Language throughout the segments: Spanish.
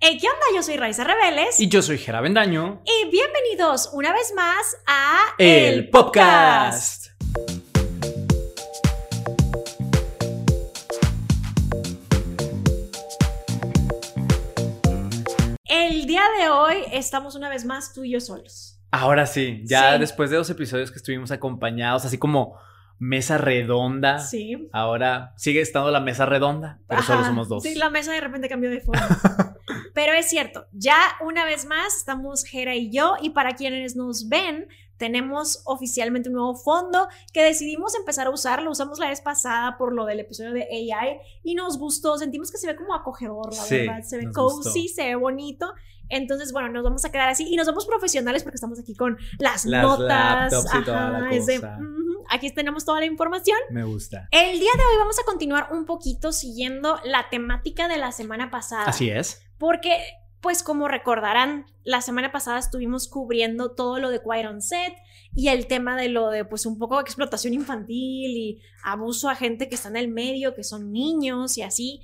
Hey, ¿qué onda? Yo soy Raiza Rebeles. Y yo soy Jera Bendaño. Y bienvenidos una vez más a El Podcast. El día de hoy estamos una vez más tú y yo solos. Ahora sí, ya Sí. después de 2 episodios que estuvimos acompañados, así como mesa redonda. Sí. Ahora sigue estando la mesa redonda, pero solo somos 2. Sí, la mesa de repente cambió de forma. Pero es cierto, ya una vez más estamos Jera y yo, y para quienes nos ven, tenemos oficialmente un nuevo fondo que decidimos empezar a usar. Lo usamos la vez pasada por lo del episodio de AI y nos gustó, sentimos que se ve como acogedor, la verdad, se ve cozy, se ve bonito. Entonces, bueno, nos vamos a quedar así y nos vamos profesionales porque estamos aquí con las notas, laptops y toda la cosa. Aquí tenemos toda la información. Me gusta. El día de hoy vamos a continuar un poquito siguiendo la temática de la semana pasada. Así es. Porque, pues como recordarán, la semana pasada estuvimos cubriendo todo lo de Quiet on Set y el tema de lo de, pues, un poco de explotación infantil y abuso a gente que está en el medio, que son niños y así.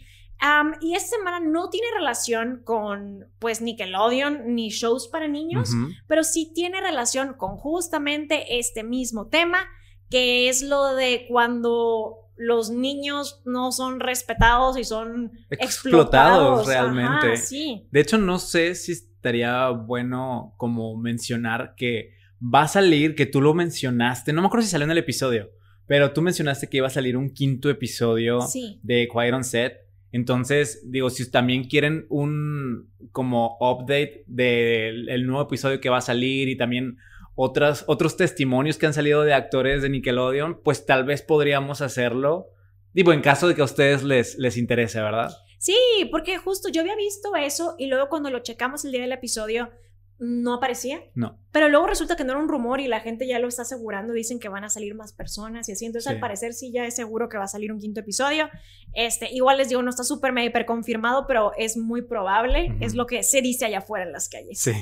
Y esta semana no tiene relación con, pues, Nickelodeon ni shows para niños, pero sí tiene relación con justamente este mismo tema, que es lo de cuando los niños no son respetados y son explotados realmente. Ajá, sí. De hecho, no sé si estaría bueno como mencionar que va a salir, que tú lo mencionaste, no me acuerdo si salió en el episodio, pero tú mencionaste que iba a salir un 5º episodio de Quiet on Set. Entonces, digo, si también quieren un como update del nuevo episodio que va a salir y también otros testimonios que han salido de actores de Nickelodeon, pues tal vez podríamos hacerlo. Digo, en caso de que a ustedes les interese, ¿verdad? Sí, porque justo yo había visto eso y luego cuando lo checamos el día del episodio no aparecía. No. Pero luego resulta que no era un rumor y la gente ya lo está asegurando, dicen que van a salir más personas y así, entonces al parecer sí ya es seguro que va a salir un 5º episodio. Igual les digo, no está súper mega hiper confirmado, pero es muy probable, es lo que se dice allá afuera en las calles. Sí.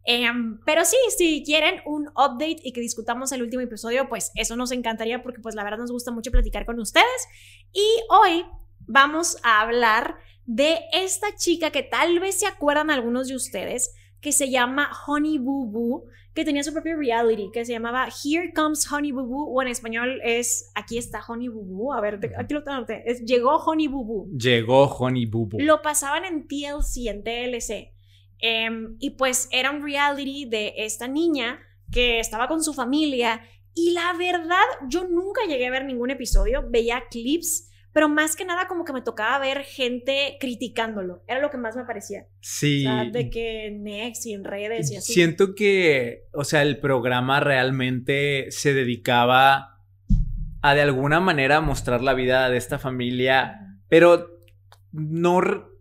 Pero sí, si quieren un update y que discutamos el último episodio, pues eso nos encantaría porque pues la verdad nos gusta mucho platicar con ustedes. Y hoy vamos a hablar de esta chica que tal vez se acuerdan algunos de ustedes, que se llama Honey Boo Boo, que tenía su propio reality, que se llamaba Here Comes Honey Boo Boo, o en español es Aquí está Honey Boo Boo. A ver, aquí lo tengo, Llegó Honey Boo Boo. Llegó Honey Boo Boo. Lo pasaban en TLC, en TLC. Y pues era un reality de esta niña que estaba con su familia y la verdad yo nunca llegué a ver ningún episodio, veía clips, pero más que nada como que me tocaba ver gente criticándolo, era lo que más me parecía. Sí. O sea, de que Next y en redes y así. Siento que, o sea, el programa realmente se dedicaba a de alguna manera mostrar la vida de esta familia, pero no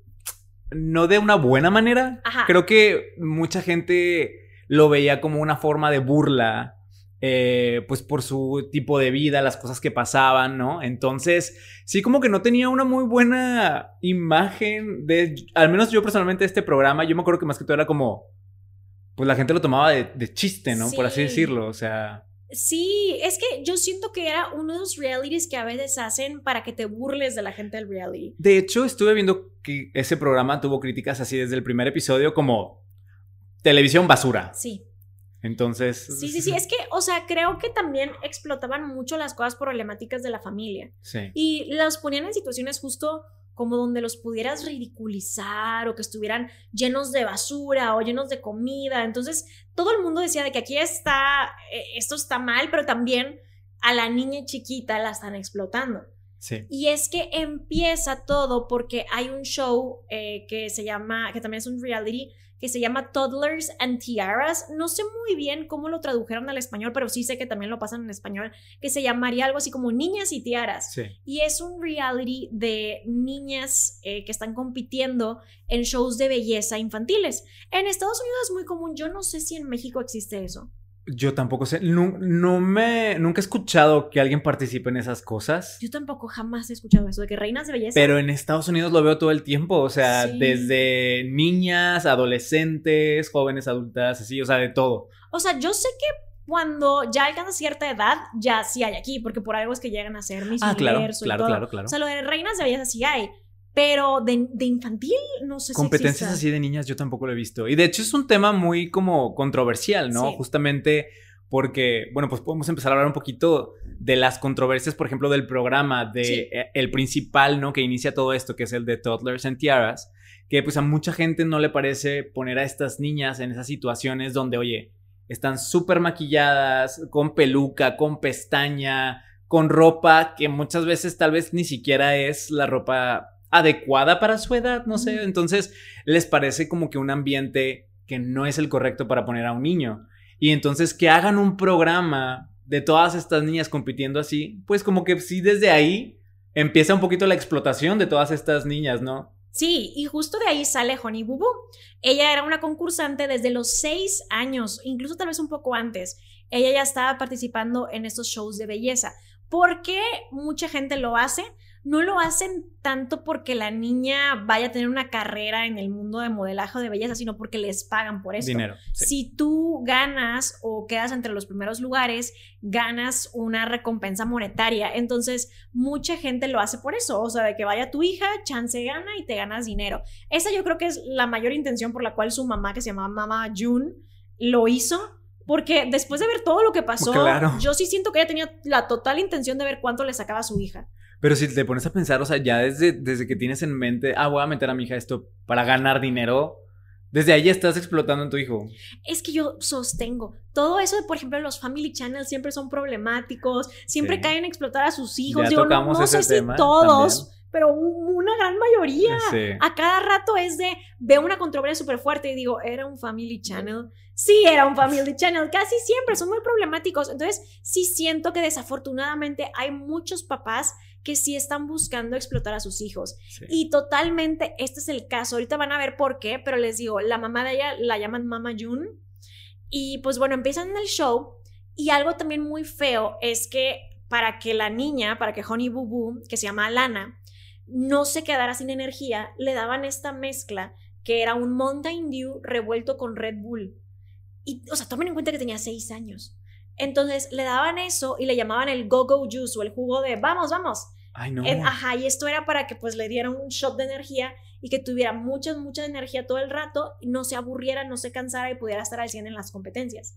de una buena manera. Ajá. Creo que mucha gente lo veía como una forma de burla, pues por su tipo de vida, las cosas que pasaban, ¿no? Entonces, sí, como que no tenía una muy buena imagen al menos yo personalmente, este programa. Yo me acuerdo que más que todo era como, pues la gente lo tomaba de chiste, ¿no? Sí. Por así decirlo, o sea. Sí, es que yo siento que era uno de los realities que a veces hacen para que te burles de la gente del reality. De hecho, estuve viendo que ese programa tuvo críticas así desde el primer episodio como televisión basura. Sí. Entonces. Sí, es que, o sea, creo que también explotaban mucho las cosas problemáticas de la familia. Sí. Y los ponían en situaciones justo como donde los pudieras ridiculizar o que estuvieran llenos de basura o llenos de comida. Entonces, todo el mundo decía de que aquí está, esto está mal, pero también a la niña chiquita la están explotando. Sí. Y es que empieza todo porque hay un show que se llama, que también es un reality, que se llama Toddlers and Tiaras. No sé muy bien cómo lo tradujeron al español, pero sí sé que también lo pasan en español, que se llamaría algo así como Niñas y Tiaras. Sí. Y es un reality de niñas que están compitiendo en shows de belleza infantiles. En Estados Unidos es muy común, yo no sé si en México existe eso. Yo tampoco sé, nunca he escuchado que alguien participe en esas cosas. Yo tampoco jamás he escuchado eso, de que reinas de belleza. Pero en Estados Unidos lo veo todo el tiempo, o sea, sí, desde niñas, adolescentes, jóvenes adultas, así, o sea, de todo. O sea, yo sé que cuando ya alcanza cierta edad, ya sí hay aquí, porque por algo es que llegan a ser Miss Universo y todo. Claro. O sea, lo de reinas de belleza sí hay, pero de infantil no sé si competencias así de niñas yo tampoco lo he visto. Y de hecho es un tema muy como controversial, ¿no? Sí. Justamente porque, bueno, pues podemos empezar a hablar un poquito de las controversias, por ejemplo, del programa, de el principal, ¿no? Que inicia todo esto, que es el de Toddlers and Tiaras, que pues a mucha gente no le parece poner a estas niñas en esas situaciones donde, oye, están súper maquilladas, con peluca, con pestaña, con ropa que muchas veces tal vez ni siquiera es la ropa adecuada para su edad, no sé. Entonces les parece como que un ambiente que no es el correcto para poner a un niño. Y entonces que hagan un programa de todas estas niñas compitiendo así, pues como que sí, desde ahí empieza un poquito la explotación de todas estas niñas, ¿no? Sí, y justo de ahí sale Honey Boo Boo. Ella era una concursante desde los 6 años, incluso tal vez un poco antes. Ella ya estaba participando en estos shows de belleza. ¿Por qué mucha gente lo hace? No lo hacen tanto porque la niña vaya a tener una carrera en el mundo de modelaje o de belleza, sino porque les pagan por eso. Dinero. Sí. Si tú ganas o quedas entre los primeros lugares, ganas una recompensa monetaria. Entonces, mucha gente lo hace por eso. O sea, de que vaya tu hija, chance gana y te ganas dinero. Esa yo creo que es la mayor intención por la cual su mamá, que se llamaba Mama June, lo hizo. Porque después de ver todo lo que pasó, claro, yo sí siento que ella tenía la total intención de ver cuánto le sacaba a su hija. Pero si te pones a pensar, o sea, ya desde que tienes en mente, voy a meter a mi hija esto para ganar dinero, desde ahí ya estás explotando en tu hijo. Es que yo sostengo, todo eso de, por ejemplo, los Family Channels siempre son problemáticos, siempre caen en explotar a sus hijos. Ya digo, tocamos no ese sé tema si todos, también, pero una gran mayoría. Sí. A cada rato es de, veo una controversia súper fuerte y digo, ¿era un Family Channel? Sí, era un Family Channel, casi siempre son muy problemáticos. Entonces, sí siento que desafortunadamente hay muchos papás que sí están buscando explotar a sus hijos. Sí. Y totalmente este es el caso. Ahorita van a ver por qué, pero les digo, la mamá de ella la llaman Mama June. Y pues bueno, empiezan en el show. Y algo también muy feo es que para que la niña, para que Honey Boo Boo, que se llama Alana, no se quedara sin energía, le daban esta mezcla que era un Mountain Dew revuelto con Red Bull. Y, o sea, tomen en cuenta que tenía 6 años. Entonces le daban eso y le llamaban el go-go juice o el jugo de vamos, vamos. Ay, no. Ajá, y esto era para que pues le dieran un shot de energía y que tuviera mucha energía todo el rato, y no se aburriera, no se cansara y pudiera estar al 100 en las competencias.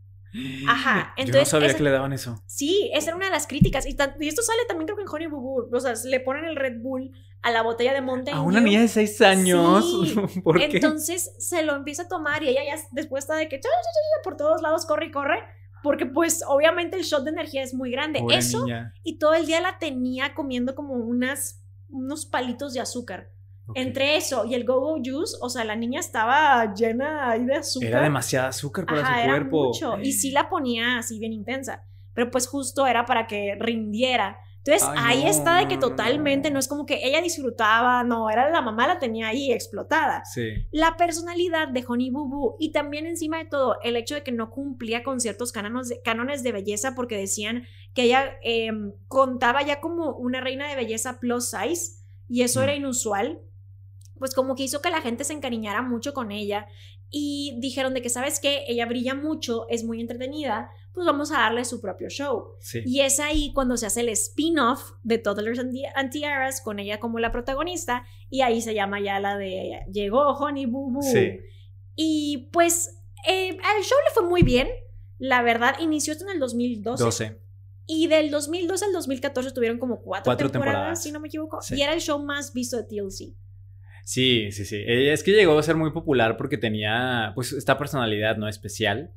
Ajá, entonces, yo no sabía que le daban eso. Sí, esa era una de las críticas. Y esto sale también creo que en Honey Boo Boo. O sea, le ponen el Red Bull a la botella de Mountain Dew. A una niña de 6 años. Sí. ¿Por qué? Entonces se lo empieza a tomar y ella ya después está de que por todos lados corre y corre. Porque pues obviamente el shot de energía es muy grande. Pobre eso niña. Y todo el día la tenía comiendo como unos palitos de azúcar. Okay. Entre eso y el go-go juice, o sea, la niña estaba llena ahí de azúcar. Era demasiada azúcar para su cuerpo. Era mucho. Y sí la ponía así bien intensa. Pero pues justo era para que rindiera. Entonces ahí está de que totalmente no es como que ella disfrutaba, no, era la mamá la tenía ahí explotada. Sí. La personalidad de Honey Boo Boo y también encima de todo el hecho de que no cumplía con ciertos cánones de belleza porque decían que ella contaba ya como una reina de belleza plus size y eso era inusual. Pues como que hizo que la gente se encariñara mucho con ella y dijeron de que, ¿sabes qué? Ella brilla mucho, es muy entretenida, pues vamos a darle su propio show. Sí. Y es ahí cuando se hace el spin-off de Toddlers and Tiaras con ella como la protagonista y ahí se llama ya la de Llegó Honey Boo Boo. Sí. Y pues al show le fue muy bien, la verdad, inició esto en el 2012. Y del 2012 al 2014 tuvieron como 4 temporadas, si no me equivoco, sí. Y era el show más visto de TLC. Sí. Es que llegó a ser muy popular porque tenía pues esta personalidad, ¿no? Especial.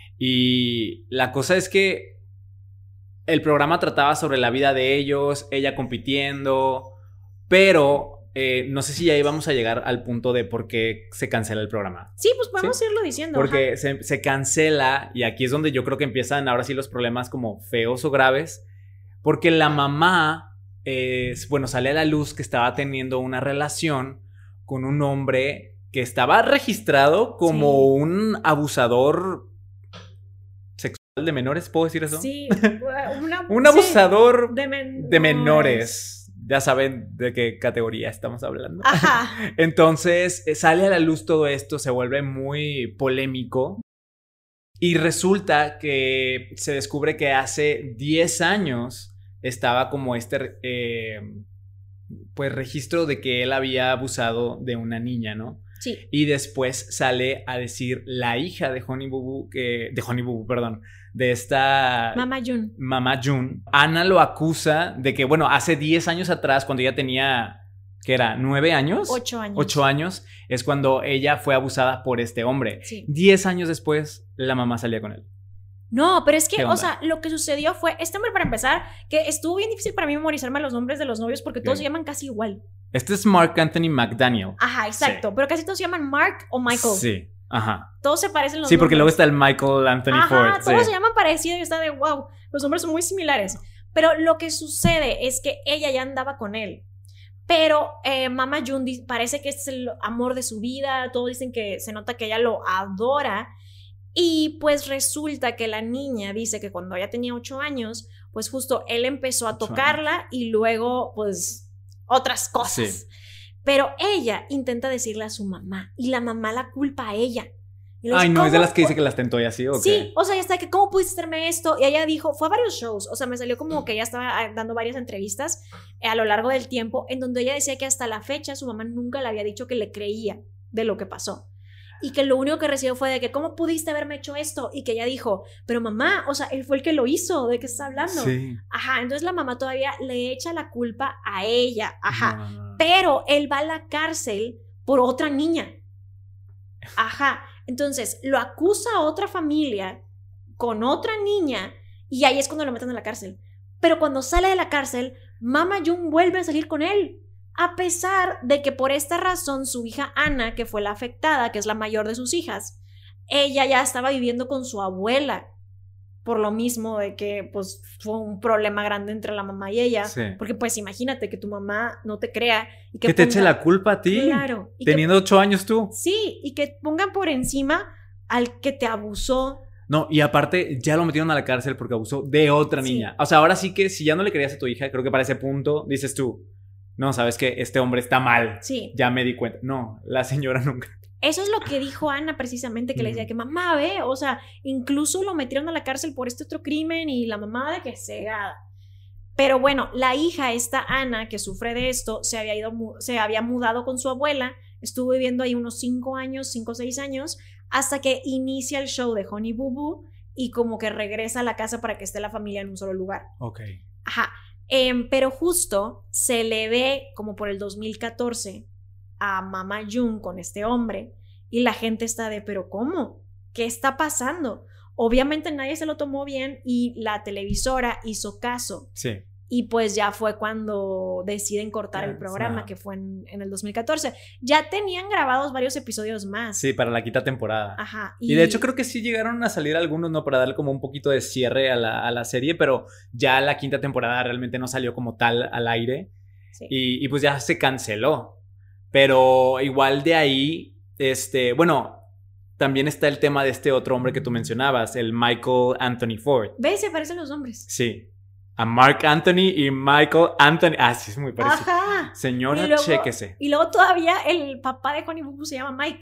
Y la cosa es que el programa trataba sobre la vida de ellos, ella compitiendo, pero no sé si ya íbamos a llegar al punto de por qué se cancela el programa. Sí, pues podemos irlo diciendo. Porque se cancela y aquí es donde yo creo que empiezan ahora sí los problemas como feos o graves, porque la mamá, sale a la luz que estaba teniendo una relación con un hombre que estaba registrado como un abusador sexual de menores, ¿puedo decir eso? Sí, un abusador de menores. Ya saben de qué categoría estamos hablando. Ajá. Entonces sale a la luz todo esto, se vuelve muy polémico y resulta que se descubre que hace 10 años estaba como pues registro de que él había abusado de una niña, ¿no? Sí. Y después sale a decir la hija de Honey Boo Boo, de esta... Mama June. Ana lo acusa de que, bueno, hace 10 años atrás, cuando ella tenía, ¿qué era? ¿9 años? 8 años. 8 años es cuando ella fue abusada por este hombre. Sí. 10 años después, la mamá salía con él. No, pero es que, o sea, lo que sucedió fue, este hombre, para empezar, que estuvo bien difícil para mí memorizarme los nombres de los novios porque todos se llaman casi igual. Este es Mark Anthony McDaniel. Ajá, exacto, sí. Pero casi todos se llaman Mark o Michael. Sí, ajá. Todos se parecen los nombres. Sí, porque nombres. luego está el Michael Anthony Ford. Todos se llaman parecido y está de wow, los nombres son muy similares. Pero lo que sucede es que ella ya andaba con él. Pero Mama June parece que este es el amor de su vida, todos dicen que se nota que ella lo adora. Y pues resulta que la niña dice que cuando ella tenía 8 años, pues justo él empezó a tocarla y luego pues otras cosas. Sí. Pero ella intenta decirle a su mamá y la mamá la culpa a ella. Ay, no, es de las que dice que las tentó y así, ¿o qué? Sí, o sea, ya está que ¿cómo pudiste hacerme esto? Y ella dijo, fue a varios shows, o sea, me salió como que ella estaba dando varias entrevistas a lo largo del tiempo en donde ella decía que hasta la fecha su mamá nunca le había dicho que le creía de lo que pasó. Y que lo único que recibió fue de que ¿cómo pudiste haberme hecho esto? Y que ella dijo, pero mamá, o sea, él fue el que lo hizo, ¿de qué estás hablando? Sí. Ajá, entonces la mamá todavía le echa la culpa a ella, ajá, no. Pero él va a la cárcel por otra niña, ajá, entonces lo acusa a otra familia con otra niña y ahí es cuando lo meten a la cárcel. Pero cuando sale de la cárcel, Mama June vuelve a salir con él. A pesar de que por esta razón su hija Ana, que fue la afectada, que es la mayor de sus hijas, ella ya estaba viviendo con su abuela, por lo mismo de que pues fue un problema grande entre la mamá y ella, sí. Porque pues imagínate que tu mamá no te crea y que te eche la culpa a ti, claro, y teniendo 8 años tú. Sí, y que pongan por encima al que te abusó. No, y aparte ya lo metieron a la cárcel porque abusó de otra niña. O sea, ahora sí que si ya no le querías a tu hija, creo que para ese punto dices tú, no, sabes que este hombre está mal. Sí. Ya me di cuenta. No, la señora nunca. Eso es lo que dijo Ana precisamente, que le decía que mamá, ve, o sea, incluso lo metieron a la cárcel por este otro crimen y la mamá de que cegada. Pero bueno, la hija, esta Ana, que sufre de esto, se había mudado con su abuela, estuvo viviendo ahí unos 5 o 6 años, hasta que inicia el show de Honey Boo Boo y como que regresa a la casa para que esté la familia en un solo lugar. Ok. Ajá. Pero justo se le ve como por el 2014 a Mama June con este hombre y la gente está de, ¿pero cómo? ¿Qué está pasando? Obviamente nadie se lo tomó bien y la televisora hizo caso. Sí. Y pues ya fue cuando deciden cortar el programa, que fue en el 2014. Ya tenían grabados varios episodios más. Sí, para la quinta temporada. Ajá. Y de hecho creo que sí llegaron a salir algunos, ¿no? Para darle como un poquito de cierre a la serie, pero ya la quinta temporada realmente no salió como tal al aire. Sí. Y pues ya se canceló. Pero igual de ahí, bueno, también está el tema de este otro hombre que tú mencionabas, el Michael Anthony Ford. ¿Ves? Se parecen los nombres. Sí. A Mark Anthony y Michael Anthony. Ah, sí, es muy parecido. Ajá. Señora, luego, chéquese. Y luego todavía el papá de Honey Boo Boo se llama Mike.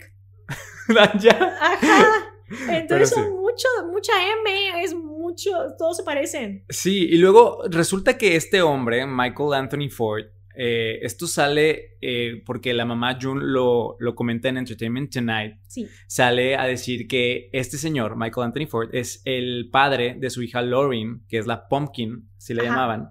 ¿Ya? Ajá. Entonces son mucha M, es mucho, todos se parecen. Sí, y luego resulta que este hombre, Michael Anthony Ford, esto sale porque la mamá June lo comenta en Entertainment Tonight. Sí. Sale a decir que este señor, Michael Anthony Ford, es el padre de su hija Lauren, que es la Pumpkin, si la llamaban,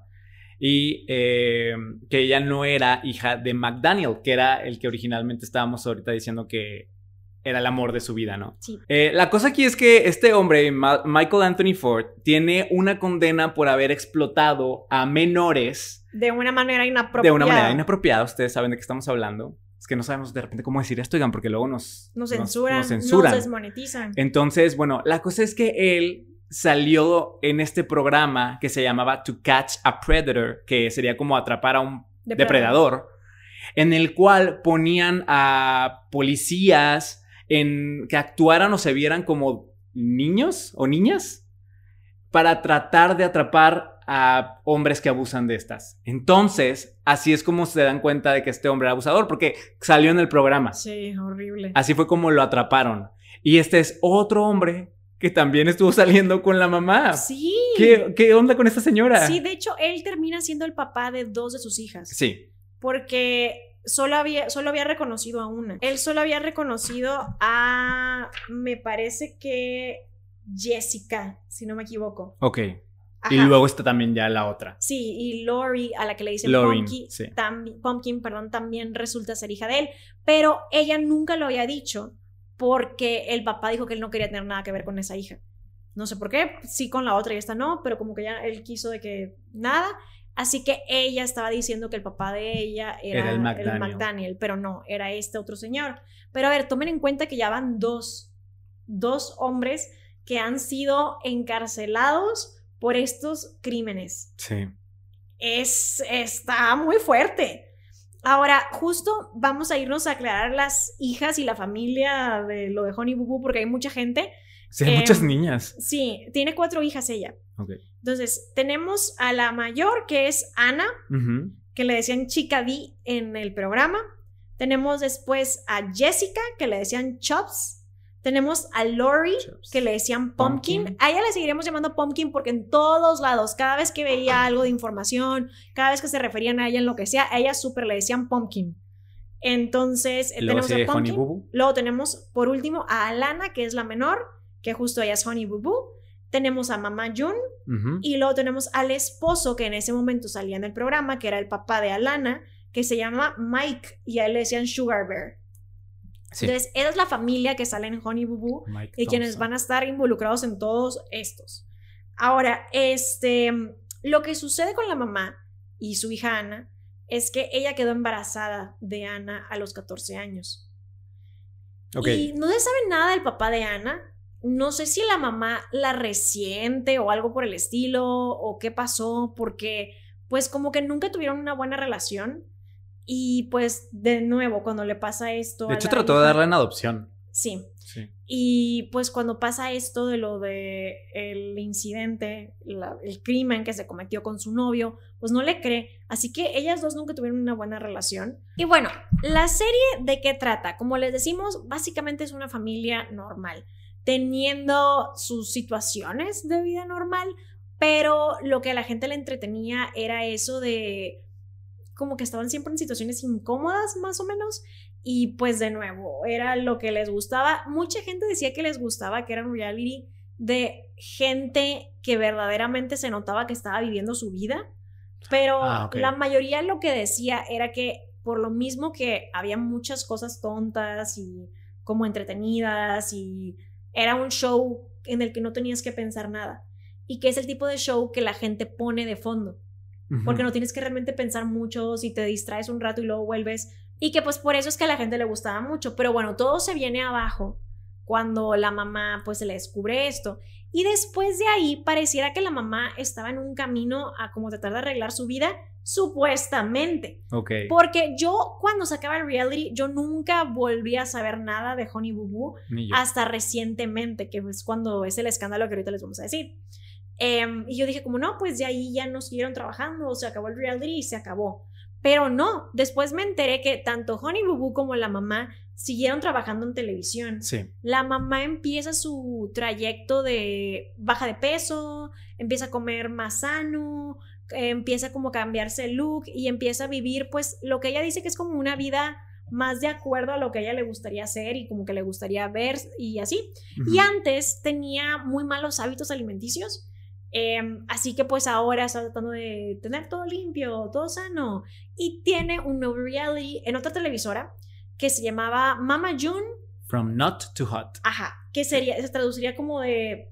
y que ella no era hija de McDaniel, que era el que originalmente estábamos ahorita diciendo que era el amor de su vida, ¿no? Sí. La cosa aquí es que este hombre, Michael Anthony Ford, tiene una condena por haber explotado a menores. De una manera inapropiada. De una manera inapropiada. Ustedes saben de qué estamos hablando. Es que no sabemos de repente cómo decir esto, oigan, porque luego nos censuran. Nos desmonetizan. Entonces, bueno, la cosa es que él salió en este programa que se llamaba To Catch a Predator, que sería como atrapar a un depredador, en el cual ponían a policías que actuaran o se vieran como niños o niñas para tratar de atrapar a hombres que abusan de estas. Entonces, así es como se dan cuenta de que este hombre era abusador, porque salió en el programa. Sí, horrible. Así fue como lo atraparon. Y este es otro hombre que también estuvo saliendo con la mamá. Sí. ¿Qué onda con esta señora? Sí, de hecho, él termina siendo el papá de 2 de sus hijas. Sí. porque solo había reconocido a una. Él solo había reconocido a, me parece que Jessica, si no me equivoco. Ok. Ajá. Y luego está también ya la otra. Sí, y Lori, a la que le dicen Pumpkin, también resulta ser hija de él, pero ella nunca lo había dicho porque el papá dijo que él no quería tener nada que ver con esa hija. No sé por qué, sí con la otra y esta no, pero como que ya él quiso de que nada, así que ella estaba diciendo que el papá de ella era el McDaniel, pero no, era este otro señor. Pero a ver, tomen en cuenta que ya van dos hombres que han sido encarcelados por estos crímenes. Sí. Está muy fuerte. Ahora, justo vamos a irnos a aclarar las hijas y la familia de lo de Honey Boo Boo, porque hay mucha gente. Sí, hay muchas niñas. Sí, tiene 4 hijas ella. Okay. Entonces, tenemos a la mayor, que es Ana, que le decían Chica D en el programa. Tenemos después a Jessica, que le decían Chops. Tenemos a Lori, que le decían Pumpkin. A ella le seguiremos llamando Pumpkin porque en todos lados, cada vez que veía algo de información, cada vez que se referían a ella en lo que sea, a ella súper le decían Pumpkin. Entonces, tenemos a Pumpkin. Luego tenemos, por último, a Alana, que es la menor, que justo ella es Honey Boo Boo. Tenemos a Mamá June. Y luego tenemos al esposo, que en ese momento salía en el programa, que era el papá de Alana, que se llama Mike, y a él le decían Sugar Bear. Sí. Entonces, esa es la familia que sale en Honey Boo Boo y quienes van a estar involucrados en todos estos. Ahora, lo que sucede con la mamá y su hija Ana es que ella quedó embarazada de Ana a los 14 años. Okay. Y no se sabe nada del papá de Ana. No sé si la mamá la resiente o algo por el estilo o qué pasó, porque pues como que nunca tuvieron una buena relación. Y pues de nuevo cuando le pasa esto, de hecho trató de darla en adopción. Sí. Y pues cuando pasa esto de lo de el incidente, el crimen que se cometió con su novio, pues no le cree, así que ellas dos nunca tuvieron una buena relación. Y bueno, la serie ¿de qué trata? Como les decimos, básicamente es una familia normal, teniendo sus situaciones de vida normal, pero lo que a la gente le entretenía era eso de como que estaban siempre en situaciones incómodas, más o menos, y pues de nuevo, era lo que les gustaba. Mucha gente decía que les gustaba, que era un reality de gente que verdaderamente se notaba que estaba viviendo su vida, pero la mayoría lo que decía era que por lo mismo que había muchas cosas tontas y como entretenidas, y era un show en el que no tenías que pensar nada, y que es el tipo de show que la gente pone de fondo. Porque no tienes que realmente pensar mucho, si te distraes un rato y luego vuelves, y que pues por eso es que a la gente le gustaba mucho. Pero bueno, todo se viene abajo cuando la mamá pues se le descubre esto, y después de ahí pareciera que la mamá estaba en un camino a como tratar de arreglar su vida, supuestamente. Porque yo cuando sacaba el reality, yo nunca volví a saber nada de Honey Boo Boo hasta recientemente, que es cuando es el escándalo que ahorita les vamos a decir. Y yo dije como no, pues de ahí ya no siguieron trabajando, se acabó el reality y se acabó. Pero no, después me enteré que tanto Honey Boo Boo como la mamá siguieron trabajando en televisión. Sí. La mamá empieza su trayecto de baja de peso, empieza a comer más sano, empieza como a cambiarse el look y empieza a vivir pues lo que ella dice que es como una vida más de acuerdo a lo que a ella le gustaría hacer y como que le gustaría ver y así. Y antes tenía muy malos hábitos alimenticios. Así que pues ahora está tratando de tener todo limpio, todo sano, y tiene un nuevo reality en otra televisora que se llamaba Mama June From Not to Hot. Ajá, que se traduciría como de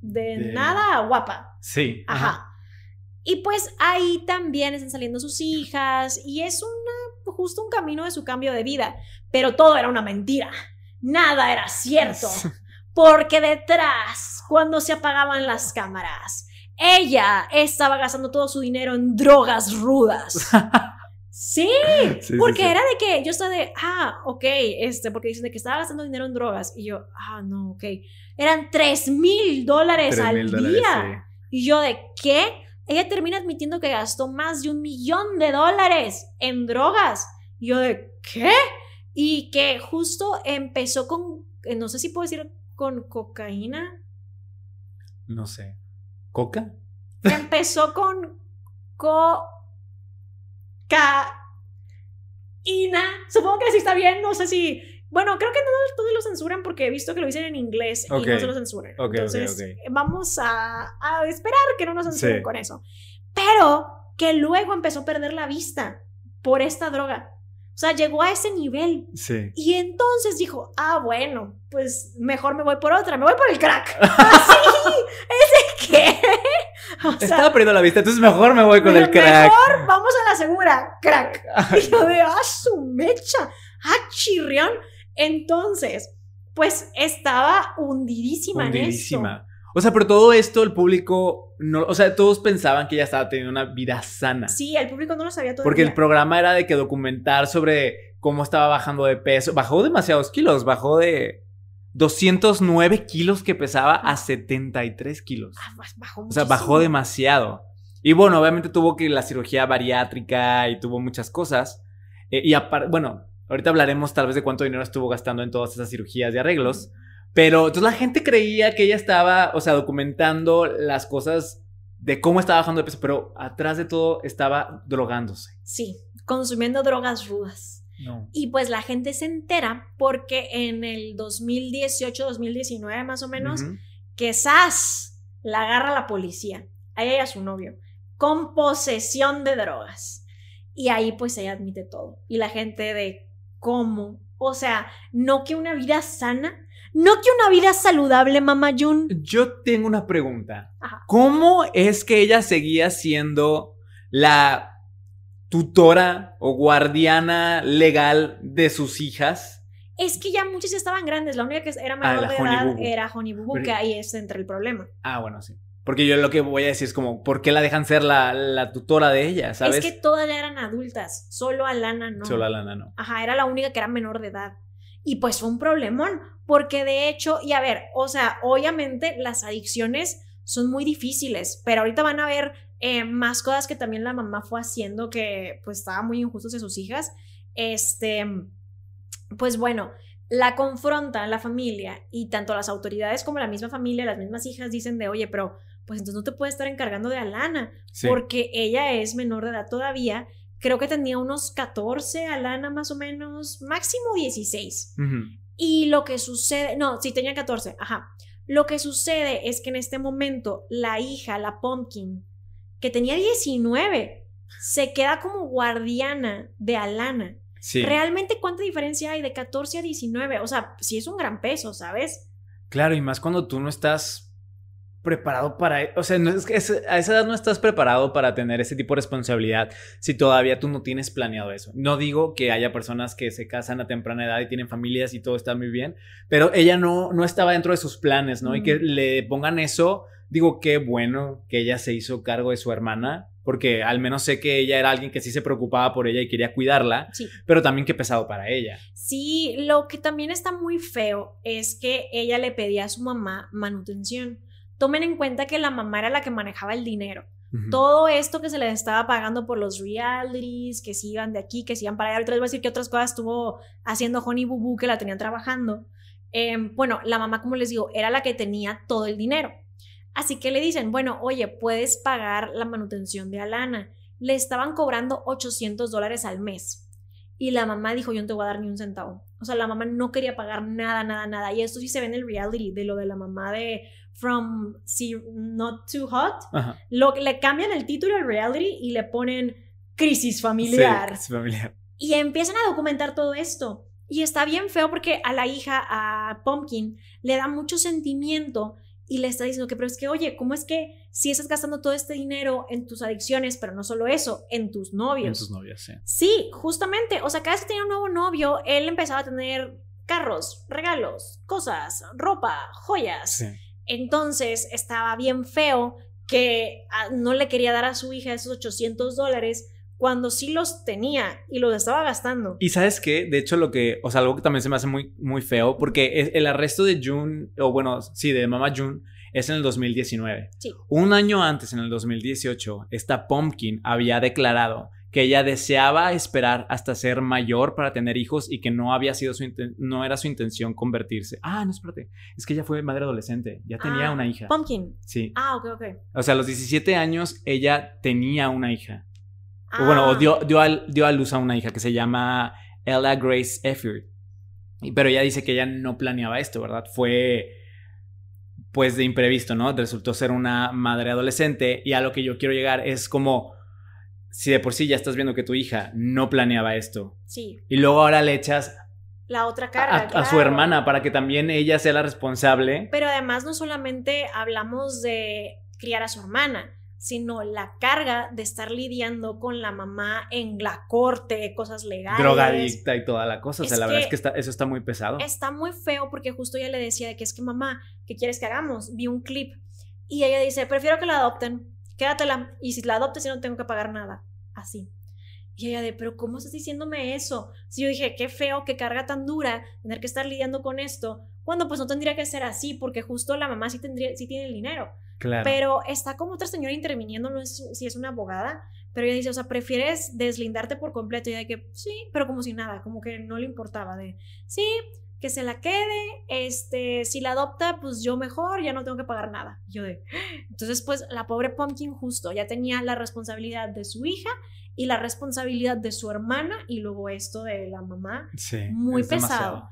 nada a guapa. Sí. Ajá. Y pues ahí también están saliendo sus hijas y es justo un camino de su cambio de vida, pero todo era una mentira, nada era cierto. Porque detrás, cuando se apagaban las cámaras, ella estaba gastando todo su dinero en drogas rudas. Sí, porque era de que yo estaba de, ok, porque dicen de que estaba gastando dinero en drogas. Y yo, no, ok. Eran $3,000 al día. Sí. Y yo de, ¿qué? Ella termina admitiendo que gastó más de $1 millón en drogas. Y yo de, ¿qué? Y que justo empezó con, no sé si puedo decir con cocaína. No sé. ¿Coca? Empezó con Y nada, supongo que sí está bien, no sé si... Bueno, creo que no todos lo censuran porque he visto que lo dicen en inglés y no se lo censuran. Entonces, vamos a esperar que no nos censuren con eso. Pero que luego empezó a perder la vista por esta droga. O sea, llegó a ese nivel. Sí. Y entonces dijo, bueno, pues mejor me voy por otra, me voy por el crack. ¿Así? ¿Ese qué? O sea, estaba perdiendo la vista, entonces mejor me voy con el crack. Mejor vamos a la segura, crack. Y yo de, su mecha, chirrión. Entonces, pues estaba hundidísima en esto. O sea, pero todo esto el público, no, o sea, todos pensaban que ella estaba teniendo una vida sana. Sí, el público no lo sabía todavía. Porque el programa era de que documentar sobre cómo estaba bajando de peso. Bajó demasiados kilos, bajó de 209 kilos que pesaba a 73 kilos. Bajó muchísimo. O sea, bajó demasiado. Y bueno, obviamente tuvo que la cirugía bariátrica y tuvo muchas cosas. Y aparte, bueno, ahorita hablaremos tal vez de cuánto dinero estuvo gastando en todas esas cirugías y arreglos. Pero entonces la gente creía que ella estaba, o sea, documentando las cosas de cómo estaba bajando de peso, pero atrás de todo estaba drogándose. Sí, consumiendo drogas rudas. No. Y pues la gente se entera porque en el 2018, 2019 más o menos, que ¡zas! La agarra la policía, a ella y a su novio, con posesión de drogas. Y ahí pues ella admite todo. Y la gente de, ¿cómo? O sea, no que una vida sana, no que una vida saludable, Mama June. Yo tengo una pregunta. Ajá. ¿Cómo es que ella seguía siendo la tutora o guardiana legal de sus hijas? Es que ya muchas estaban grandes. La única que era menor de edad era Honey Boo Boo, que ahí es entre el problema. Bueno, sí. Porque yo lo que voy a decir es como, ¿por qué la dejan ser la tutora de ella, sabes? Es que todas ya eran adultas, solo Alana no. Solo Alana no. Ajá, era la única que era menor de edad. Y pues fue un problemón, porque de hecho, y a ver, o sea, obviamente las adicciones son muy difíciles, pero ahorita van a ver más cosas que también la mamá fue haciendo que pues estaba muy injustos de sus hijas. Pues bueno, la confrontan la familia y tanto las autoridades como la misma familia, las mismas hijas dicen de, oye, pero pues entonces no te puedes estar encargando de Alana, porque ella es menor de edad todavía. Creo que tenía unos 14, Alana más o menos, máximo 16. Y lo que sucede, no, sí tenía 14, ajá. Lo que sucede es que en este momento la hija, la Pumpkin, que tenía 19, se queda como guardiana de Alana. Sí. Realmente, ¿cuánta diferencia hay de 14 a 19? O sea, sí es un gran peso, ¿sabes? Claro, y más cuando tú no estás preparado para... O sea, no, es que a esa edad no estás preparado para tener ese tipo de responsabilidad si todavía tú no tienes planeado eso. No digo que haya personas que se casan a temprana edad y tienen familias y todo está muy bien, pero ella no estaba dentro de sus planes, ¿no? Y que le pongan eso, digo, qué bueno que ella se hizo cargo de su hermana, porque al menos sé que ella era alguien que sí se preocupaba por ella y quería cuidarla, pero también qué pesado para ella. Sí, lo que también está muy feo es que ella le pedía a su mamá manutención. Tomen en cuenta que la mamá era la que manejaba el dinero. Todo esto que se les estaba pagando por los realities, que se iban de aquí, que se iban para allá. Ahorita les voy a decir que otras cosas estuvo haciendo Honey Boo Boo que la tenían trabajando. Bueno, la mamá, como les digo, era la que tenía todo el dinero. Así que le dicen, bueno, oye, puedes pagar la manutención de Alana. Le estaban cobrando $800 al mes. Y la mamá dijo, yo no te voy a dar ni un centavo. O sea, la mamá no quería pagar nada. Y esto sí se ve en el reality, de lo de la mamá de From Not Too Hot. Le cambian el título al reality y le ponen crisis familiar. Sí, crisis familiar. Y empiezan a documentar todo esto. Y está bien feo porque a la hija, a Pumpkin, le da mucho sentimiento y le está diciendo que, pero es que, oye, ¿cómo es que si estás gastando todo este dinero en tus adicciones, pero no solo eso, en tus novios? En tus novios, sí. Sí, justamente, o sea, cada vez que tenía un nuevo novio, él empezaba a tener carros, regalos, cosas, ropa, joyas. Sí. Entonces, estaba bien feo que no le quería dar a su hija esos $800 cuando sí los tenía y los estaba gastando. Y ¿sabes qué? De hecho, algo que también se me hace muy, muy feo, porque el arresto de June, o bueno, sí, de Mama June, es en el 2019. Sí. Un año antes, en el 2018, esta Pumpkin había declarado que ella deseaba esperar hasta ser mayor para tener hijos y que no había sido no era su intención convertirse. No, espérate. Es que ella fue madre adolescente. Ya tenía una hija. Pumpkin. Sí. Ok. O sea, a los 17 años ella tenía una hija. Bueno, dio a luz a una hija que se llama Ella Grace Efford. Pero ella dice que ella no planeaba esto, ¿verdad? Fue pues de imprevisto, ¿no? Resultó ser una madre adolescente y a lo que yo quiero llegar es como si de por sí ya estás viendo que tu hija no planeaba esto. Sí. Y luego ahora le echas la otra carga, a su hermana para que también ella sea la responsable. Pero además no solamente hablamos de criar a su hermana, sino la carga de estar lidiando con la mamá en la corte, cosas legales. Drogadicta y toda la cosa. O sea, la verdad es que eso está muy pesado. Está muy feo porque justo ella le decía de que es que mamá, ¿qué quieres que hagamos? Vi un clip y ella dice, prefiero que la adopten, quédatela y si la adoptes yo no tengo que pagar nada. Así. Y ella de, pero ¿cómo estás diciéndome eso? Si yo dije, qué feo, qué carga tan dura tener que estar lidiando con esto, cuando pues no tendría que ser así porque justo la mamá sí tiene el dinero. Claro. Pero está como otra señora interviniendo, no es si es una abogada, pero ella dice, o sea, ¿prefieres deslindarte por completo? Y ella de que, sí, pero como si nada, como que no le importaba de, sí, que se la quede, si la adopta, pues yo mejor, ya no tengo que pagar nada. Y yo de, entonces pues la pobre Pumpkin justo ya tenía la responsabilidad de su hija y la responsabilidad de su hermana y luego esto de la mamá, sí, muy pesado.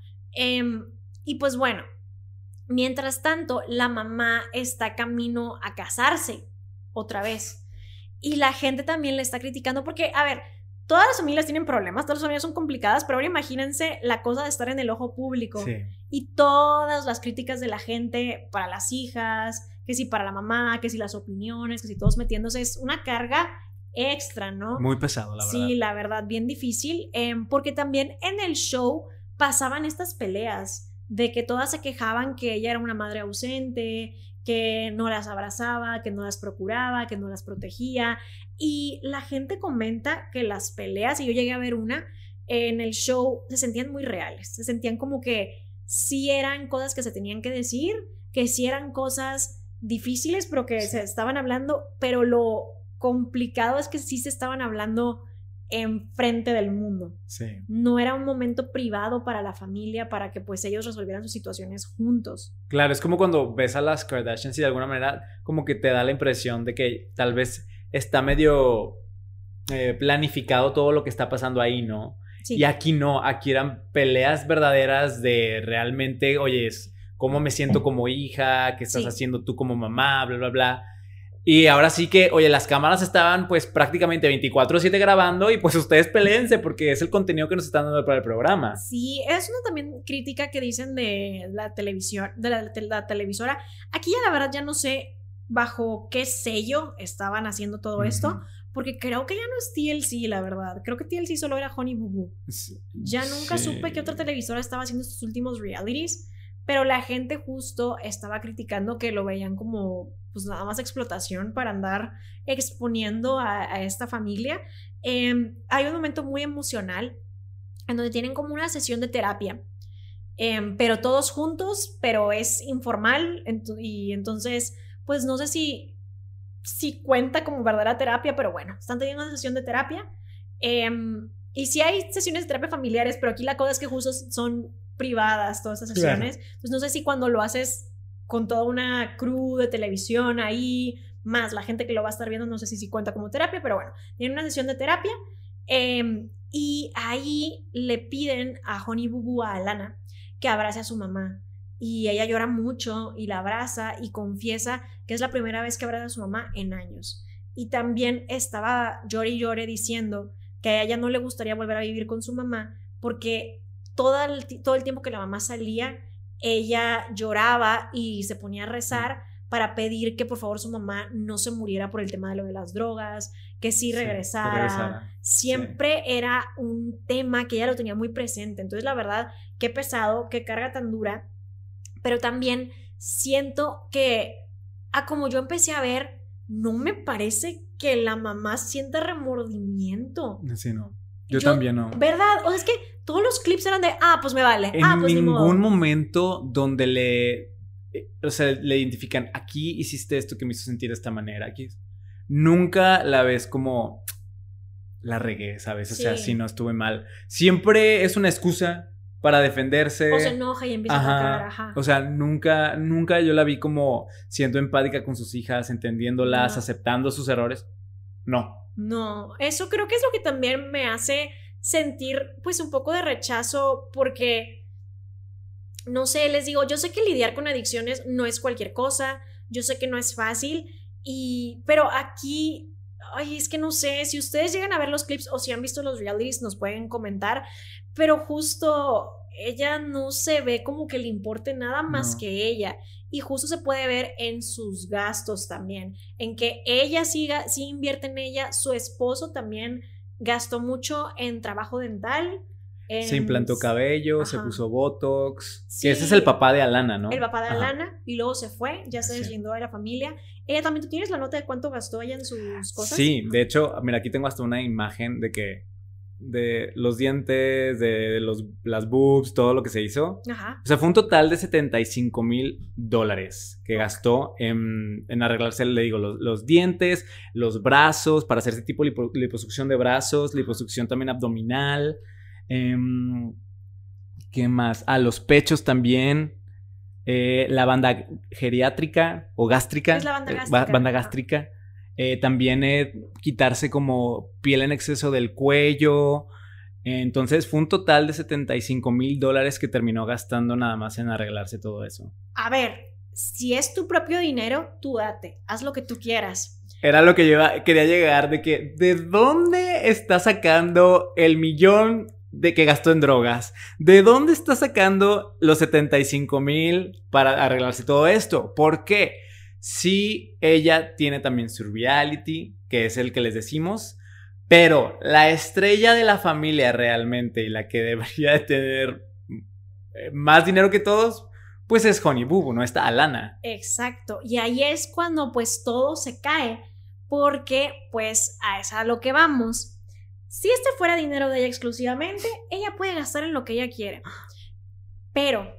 Y pues bueno, mientras tanto, la mamá está camino a casarse otra vez. Y la gente también le está criticando porque, a ver, todas las familias tienen problemas, todas las familias son complicadas, pero ahora imagínense la cosa de estar en el ojo público. Sí. Y todas las críticas de la gente para las hijas, que si para la mamá, que si las opiniones, que si todos metiéndose, es una carga extra, ¿no? Muy pesado, la verdad. Sí, la verdad, bien difícil, porque también en el show pasaban estas peleas de que todas se quejaban que ella era una madre ausente, que no las abrazaba, que no las procuraba, que no las protegía, y la gente comenta que las peleas, y yo llegué a ver una en el show, se sentían muy reales, se sentían como que sí eran cosas que se tenían que decir, que sí eran cosas difíciles, pero que se estaban hablando, pero lo complicado es que sí se estaban hablando enfrente del mundo. Sí. No era un momento privado para la familia, para que pues ellos resolvieran sus situaciones juntos. Claro, es como cuando ves a las Kardashians y de alguna manera como que te da la impresión de que tal vez está medio planificado todo lo que está pasando ahí, ¿no? Sí. Y aquí no, aquí eran peleas verdaderas de realmente, oye, ¿cómo me siento como hija? ¿Qué estás haciendo tú como mamá? Bla, bla, bla. Y ahora sí que, oye, las cámaras estaban pues prácticamente 24/7 grabando y pues ustedes peleense porque es el contenido que nos están dando para el programa. Sí, es una también crítica que dicen de la televisión, de la televisora. Aquí ya la verdad ya no sé bajo qué sello estaban haciendo todo esto, porque creo que ya no es TLC, la verdad. Creo que TLC solo era Honey Boo Boo. Ya nunca supe que otra televisora estaba haciendo estos últimos realities, pero la gente justo estaba criticando que lo veían como pues nada más explotación para andar exponiendo a esta familia. Hay un momento muy emocional en donde tienen como una sesión de terapia, pero todos juntos, pero es informal, y entonces pues no sé si cuenta como verdadera terapia, pero bueno, están teniendo una sesión de terapia, y sí hay sesiones de terapia familiares, pero aquí la cosa es que justo son privadas todas esas sesiones, claro. Entonces no sé si cuando lo haces con toda una crew de televisión ahí, más la gente que lo va a estar viendo, no sé si cuenta como terapia, pero bueno, tienen una sesión de terapia, y ahí le piden a Honey Boo Boo, a Alana, que abrace a su mamá, y ella llora mucho y la abraza y confiesa que es la primera vez que abraza a su mamá en años, y también estaba llore y llore diciendo que a ella no le gustaría volver a vivir con su mamá porque todo el tiempo que la mamá salía, ella lloraba y se ponía a rezar para pedir que por favor su mamá no se muriera por el tema de lo de las drogas, que sí regresara. Siempre era un tema que ella lo tenía muy presente. Entonces la verdad, qué pesado, qué carga tan dura, pero también siento que como yo empecé a ver, no me parece que la mamá sienta remordimiento. Sí, no. Yo también no. ¿Verdad? O sea, es que todos los clips eran de, pues me vale. Pues en ningún momento donde le identifican, aquí hiciste esto que me hizo sentir de esta manera. Aquí nunca la ves como, la regué, ¿sabes? O sea, si no estuve mal. Siempre es una excusa para defenderse. O se enoja y empieza a atacar. O sea, nunca yo la vi como siendo empática con sus hijas, entendiéndolas, aceptando sus errores. No. No, eso creo que es lo que también me hace sentir pues un poco de rechazo porque, no sé, les digo, yo sé que lidiar con adicciones no es cualquier cosa, yo sé que no es fácil, pero aquí, ay, es que no sé, si ustedes llegan a ver los clips o si han visto los realities nos pueden comentar, pero justo ella no se ve como que le importe nada más que ella. Y justo se puede ver en sus gastos también, en que ella sí invierte en ella, su esposo también gastó mucho en trabajo dental. Se implantó cabello, se puso Botox, sí, que ese es el papá de Alana, ¿no? El papá de Alana, y luego se fue, ya se deslindó de la familia. Ella también, ¿tú tienes la nota de cuánto gastó ella en sus cosas? Sí, de hecho, mira, aquí tengo hasta una imagen de los dientes, de las boobs, todo lo que se hizo. Ajá. O sea, fue un total de $75,000 que gastó en arreglarse, le digo, los dientes, los brazos, para hacer ese tipo de liposucción de brazos, liposucción también abdominal. ¿Qué más? Los pechos también. La banda geriátrica o gástrica. Es la banda gástrica. Banda gástrica. También quitarse como piel en exceso del cuello. Entonces fue un total de $75,000 que terminó gastando nada más en arreglarse todo eso. A ver, si es tu propio dinero, tú date, haz lo que tú quieras. Era lo que yo quería llegar, ¿de dónde está sacando el millón de que gastó en drogas? ¿De dónde está sacando los 75,000 para arreglarse todo esto? ¿Por qué? Sí, ella tiene también su reality, que es el que les decimos, pero la estrella de la familia realmente y la que debería de tener más dinero que todos, pues es Honey Boo Boo, no está Alana. Exacto, y ahí es cuando pues todo se cae, porque pues es a lo que vamos. Si este fuera dinero de ella exclusivamente, ella puede gastar en lo que ella quiere, pero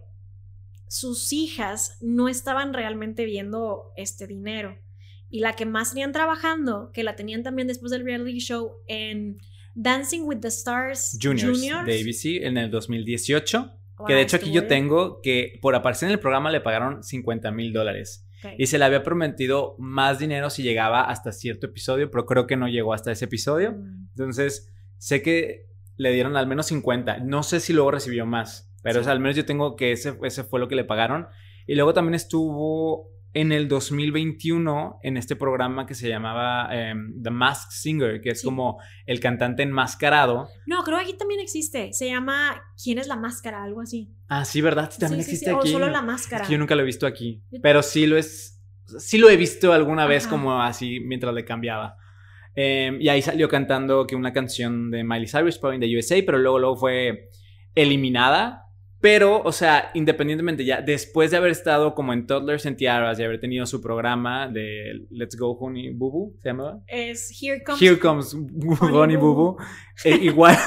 sus hijas no estaban realmente viendo este dinero. Y la que más tenían trabajando, que la tenían también después del reality show en Dancing with the Stars Juniors de ABC en el 2018. Que de hecho aquí yo tengo que por aparecer en el programa le pagaron $50,000. Okay. Y se le había prometido más dinero si llegaba hasta cierto episodio, pero creo que no llegó hasta ese episodio. Entonces sé que le dieron al menos 50. No sé si luego recibió más. Pero sí, o sea, al menos yo tengo que ese fue lo que le pagaron. Y luego también estuvo en el 2021 en este programa que se llamaba The Masked Singer, que es como el cantante enmascarado. No, creo que aquí también existe. Se llama ¿Quién es la máscara? Algo así. Ah, sí, ¿verdad? También existe aquí. O solo la máscara. Es que yo nunca lo he visto aquí. Pero sí lo he visto alguna vez como así mientras le cambiaba. Y ahí salió cantando que una canción de Miley Cyrus, Powering the USA, pero luego fue eliminada. Pero, o sea, independientemente ya, después de haber estado como en Toddlers and Tiaras y haber tenido su programa de Let's Go Honey Boo Boo, ¿se llamaba? Es Here Comes Honey Boo Boo. Igual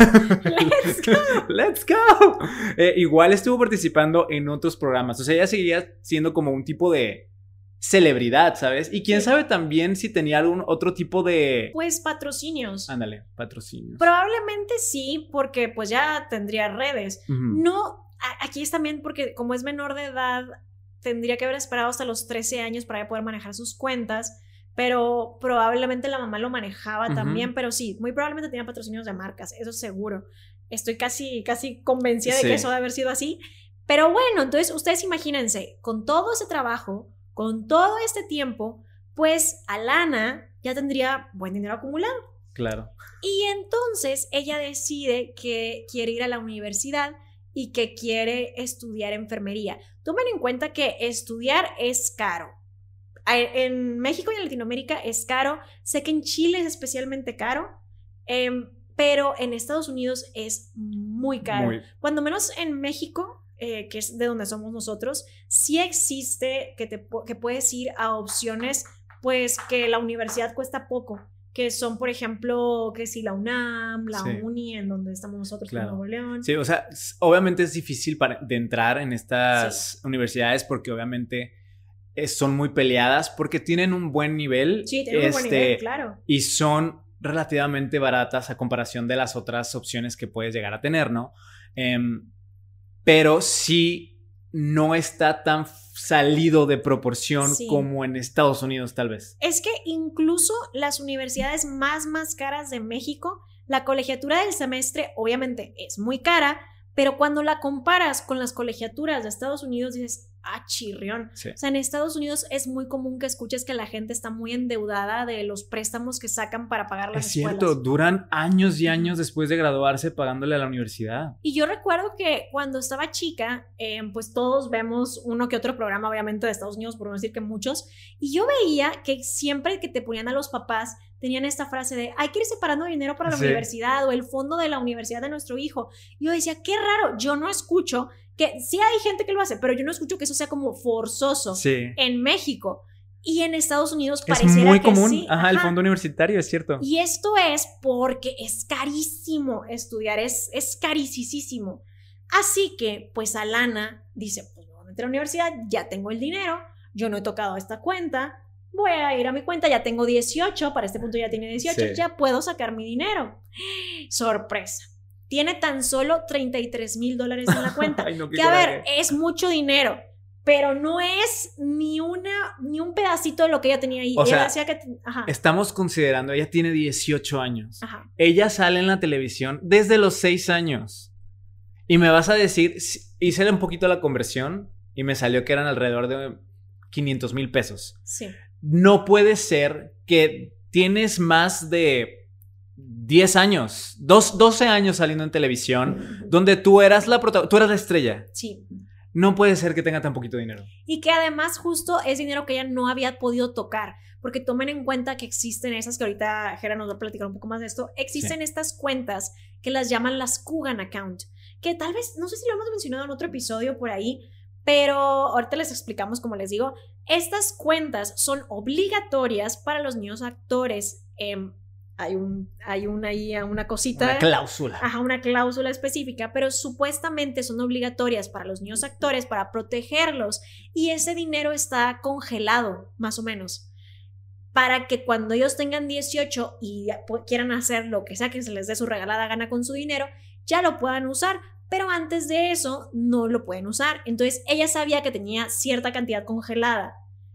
Let's go. Igual estuvo participando en otros programas. O sea, ella seguía siendo como un tipo de celebridad, ¿sabes? Y quién sabe también si tenía algún otro tipo de... Pues patrocinios. Ándale, patrocinios. Probablemente sí, porque pues ya tendría redes. No... Aquí es también porque como es menor de edad, tendría que haber esperado hasta los 13 años para poder manejar sus cuentas, pero probablemente la mamá lo manejaba también, pero sí, muy probablemente tenía patrocinios de marcas, eso seguro. Estoy casi convencida de que eso debe haber sido así. Pero bueno, entonces ustedes imagínense, con todo ese trabajo, con todo este tiempo, pues Alana ya tendría buen dinero acumulado. Claro. Y entonces ella decide que quiere ir a la universidad y que quiere estudiar enfermería. Tomen en cuenta que estudiar es caro. En México y en Latinoamérica es caro. Sé que en Chile es especialmente caro, pero en Estados Unidos es muy caro. Cuando menos en México, que es de donde somos nosotros, sí existe que puedes ir a opciones pues que la universidad cuesta poco, que son, por ejemplo, que si la UNAM, la UNI, en donde estamos nosotros, en Nuevo León. Sí, o sea, obviamente es difícil de entrar en estas universidades porque obviamente son muy peleadas porque tienen un buen nivel. Sí, tienen un buen nivel, claro. Y son relativamente baratas a comparación de las otras opciones que puedes llegar a tener, ¿no? Pero sí no está tan salido de proporción Sí. como en Estados Unidos, tal vez. Es que incluso las universidades más caras de México, la colegiatura del semestre obviamente es muy cara, pero cuando la comparas con las colegiaturas de Estados Unidos dices, ah, chirrión. Sí. O sea, en Estados Unidos es muy común que escuches que la gente está muy endeudada de los préstamos que sacan para pagar las escuelas. Es cierto, duran años y años después de graduarse pagándole a la universidad. Y yo recuerdo que cuando estaba chica, pues todos vemos uno que otro programa, obviamente, de Estados Unidos, por no decir que muchos, y yo veía que siempre que te ponían a los papás, tenían esta frase de, hay que ir separando dinero para la universidad o el fondo de la universidad de nuestro hijo. Y yo decía, qué raro, yo no escucho que sí hay gente que lo hace, pero yo no escucho que eso sea como forzoso en México. Y en Estados Unidos pareciera es muy que común. sí. Ajá, el fondo universitario, es cierto. Y esto es porque es carísimo estudiar, es carísimo. Así que, pues Alana dice, pues me voy a meter a la universidad, ya tengo el dinero, yo no he tocado esta cuenta, voy a ir a mi cuenta, ya tengo 18, para este punto ya tiene 18, ya puedo sacar mi dinero. Sorpresa. Tiene tan solo $33,000 en la cuenta. Ay, no, que a ver, es mucho dinero, pero no es ni un pedacito de lo que ella tenía ahí. O ella sea, decía que, estamos considerando, ella tiene 18 años. Ajá. Ella sale en la televisión desde los 6 años. Y me vas a decir, hice un poquito la conversión y me salió que eran alrededor de 500,000 pesos. Sí. No puede ser que tienes más de 10 años, 12 años saliendo en televisión, donde tú eras la estrella. Sí. No puede ser que tenga tan poquito dinero. Y que además justo es dinero que ella no había podido tocar, porque tomen en cuenta que existen esas, que ahorita Jera nos va a platicar un poco más de esto, existen estas cuentas que las llaman las Coogan Account, que tal vez, no sé si lo hemos mencionado en otro episodio por ahí, pero ahorita les explicamos, como les digo, estas cuentas son obligatorias para los niños actores. Hay una cosita. Una cláusula. Ajá, una cláusula específica, pero supuestamente son obligatorias para los niños actores para protegerlos y ese dinero está congelado, más o menos, para que cuando ellos tengan 18 y quieran hacer lo que sea que se les dé su regalada gana con su dinero, ya lo puedan usar, pero antes de eso no lo pueden usar. Entonces ella sabía que tenía cierta cantidad congelada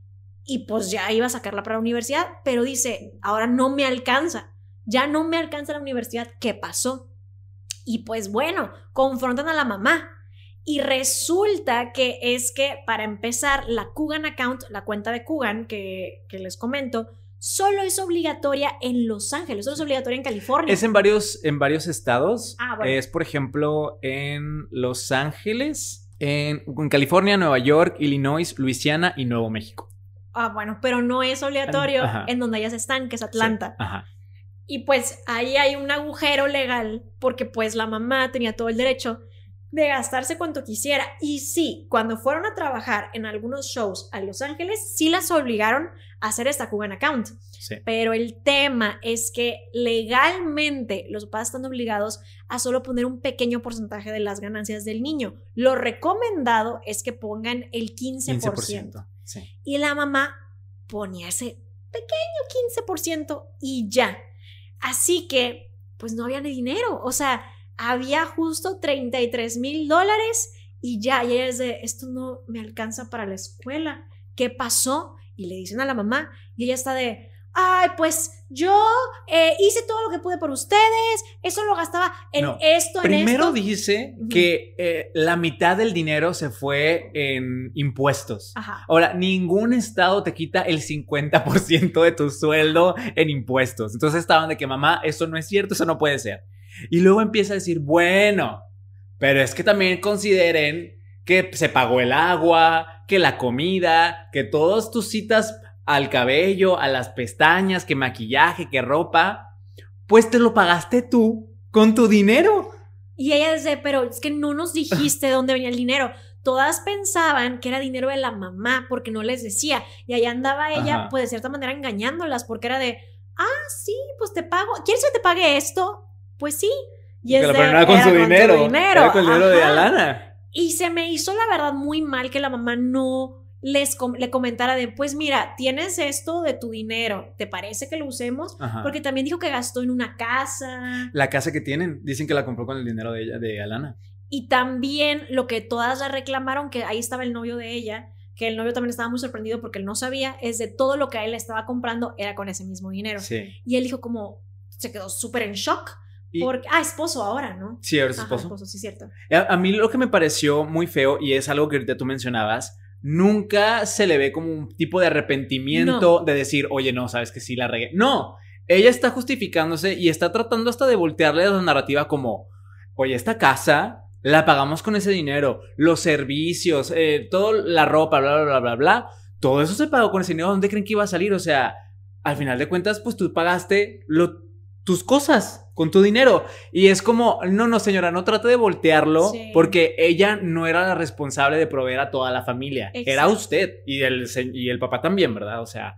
y pues ya iba a sacarla para la universidad, pero dice, ahora no me alcanza. Ya no me alcanza la universidad, ¿qué pasó? Y pues bueno, confrontan a la mamá y resulta que es que para empezar la Coogan Account, la cuenta de Coogan que les comento, solo es obligatoria en Los Ángeles, solo es obligatoria en California. Es en varios estados. Bueno. Es por ejemplo en Los Ángeles, en California, Nueva York, Illinois, Luisiana y Nuevo México. Bueno, pero no es obligatorio en donde ellas están, que es Atlanta. Sí. Ajá. Y pues ahí hay un agujero legal porque pues la mamá tenía todo el derecho de gastarse cuanto quisiera. Y sí, cuando fueron a trabajar en algunos shows a Los Ángeles, sí las obligaron a hacer esta Coogan Account. Sí. Pero el tema es que legalmente los papás están obligados a solo poner un pequeño porcentaje de las ganancias del niño. Lo recomendado es que pongan el 15%. Sí. Y la mamá ponía ese pequeño 15% y ya. Así que, pues no había ni dinero. O sea, había justo $33,000 y ya. Y ella es de, esto no me alcanza para la escuela. ¿Qué pasó? Y le dicen a la mamá y ella está de, ay, pues yo hice todo lo que pude por ustedes, eso lo gastaba en esto, en esto. Primero dice que la mitad del dinero se fue en impuestos. Ajá. Ahora, ningún estado te quita el 50% de tu sueldo en impuestos. Entonces estaban de que, mamá, eso no es cierto, eso no puede ser. Y luego empieza a decir, bueno, pero es que también consideren que se pagó el agua, que la comida, que todas tus citas al cabello, a las pestañas, que maquillaje, que ropa, pues te lo pagaste tú con tu dinero. Y ella dice, pero es que no nos dijiste de dónde venía el dinero. Todas pensaban que era dinero de la mamá porque no les decía. Y allá andaba ella, pues de cierta manera engañándolas porque era de, sí, pues te pago. ¿Quieres que te pague esto? Pues sí. Y que era con su dinero. Era con el dinero de Alana. Y se me hizo la verdad muy mal que la mamá no le comentara de, pues mira, tienes esto de tu dinero, ¿te parece que lo usemos? Ajá. Porque también dijo que gastó en una casa. La casa que tienen, dicen que la compró con el dinero de ella, de Alana. Y también lo que todas le reclamaron, que ahí estaba el novio de ella, que el novio también estaba muy sorprendido porque él no sabía, es de todo lo que a él le estaba comprando era con ese mismo dinero. Sí. Y él dijo como, se quedó súper en shock. Porque, esposo ahora, ¿no? Sí, ahora es esposo. Esposo, sí, cierto. A mí lo que me pareció muy feo, y es algo que ahorita tú mencionabas, nunca se le ve como un tipo de arrepentimiento de decir, oye, no, sabes que sí la regué. No, ella está justificándose y está tratando hasta de voltearle la narrativa como, oye, esta casa la pagamos con ese dinero, los servicios, toda la ropa, bla, bla, bla, bla, bla, todo eso se pagó con ese dinero. ¿Dónde creen que iba a salir? O sea, al final de cuentas, pues tú pagaste tus cosas con tu dinero. Y es como, no, señora, no trate de voltearlo, porque ella no era la responsable de proveer a toda la familia. Exacto. Era usted y el papá también, ¿verdad? O sea,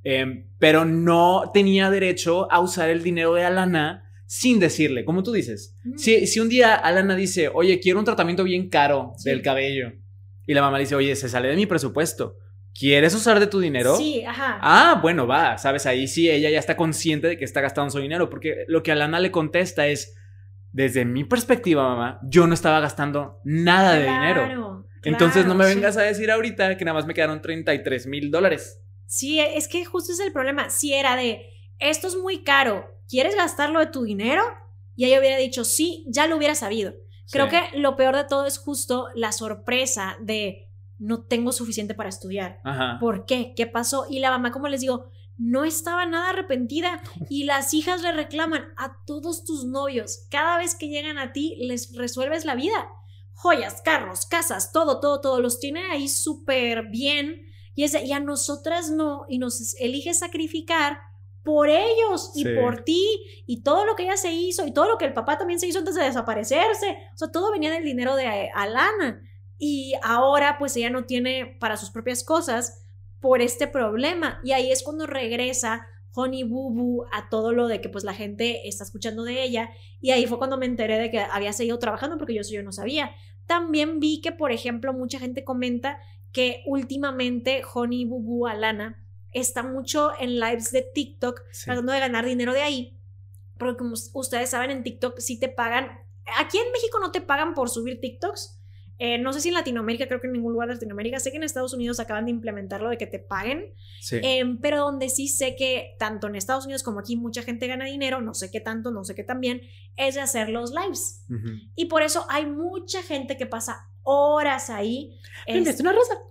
pero no tenía derecho a usar el dinero de Alana sin decirle, como tú dices. Si un día Alana dice, oye, quiero un tratamiento bien caro del cabello, y la mamá dice, oye, se sale de mi presupuesto, ¿quieres usar de tu dinero? Sí, ajá. Ah, bueno, va, ¿sabes? Ahí sí ella ya está consciente de que está gastando su dinero, porque lo que Alana le contesta es, desde mi perspectiva, mamá, yo no estaba gastando nada de dinero. Entonces no me vengas a decir ahorita que nada más me quedaron $33,000. Sí, es que justo es el problema. Si era de, esto es muy caro, ¿quieres gastarlo de tu dinero? Y ella hubiera dicho, sí, ya lo hubiera sabido. Creo que lo peor de todo es justo la sorpresa de no tengo suficiente para estudiar. Ajá. ¿Por qué? ¿Qué pasó? Y la mamá, como les digo, no estaba nada arrepentida. Y las hijas le reclaman a todos tus novios. Cada vez que llegan a ti, les resuelves la vida. Joyas, carros, casas, todo. Los tiene ahí súper bien. Y a nosotras no. Y nos elige sacrificar por ellos y por ti. Y todo lo que ella se hizo. Y todo lo que el papá también se hizo antes de desaparecerse. O sea, todo venía del dinero de Alana. Y ahora pues ella no tiene para sus propias cosas por este problema. Y ahí es cuando regresa Honey Boo Boo a todo lo de que pues la gente está escuchando de ella. Y ahí fue cuando me enteré de que había seguido trabajando, porque yo no sabía. También vi que, por ejemplo, mucha gente comenta que últimamente Honey Boo Boo Alana está mucho en lives de TikTok, tratando de ganar dinero de ahí. Porque como ustedes saben, en TikTok sí te pagan. Aquí en México no te pagan por subir TikToks. No sé si en Latinoamérica, creo que en ningún lugar de Latinoamérica. Sé que en Estados Unidos acaban de implementar lo de que te paguen. Sí. Pero donde sí sé que tanto en Estados Unidos como aquí mucha gente gana dinero, no sé qué tanto, no sé qué tan bien, es de hacer los lives. Y por eso hay mucha gente que pasa horas ahí. ¿Me enviaste una rosa?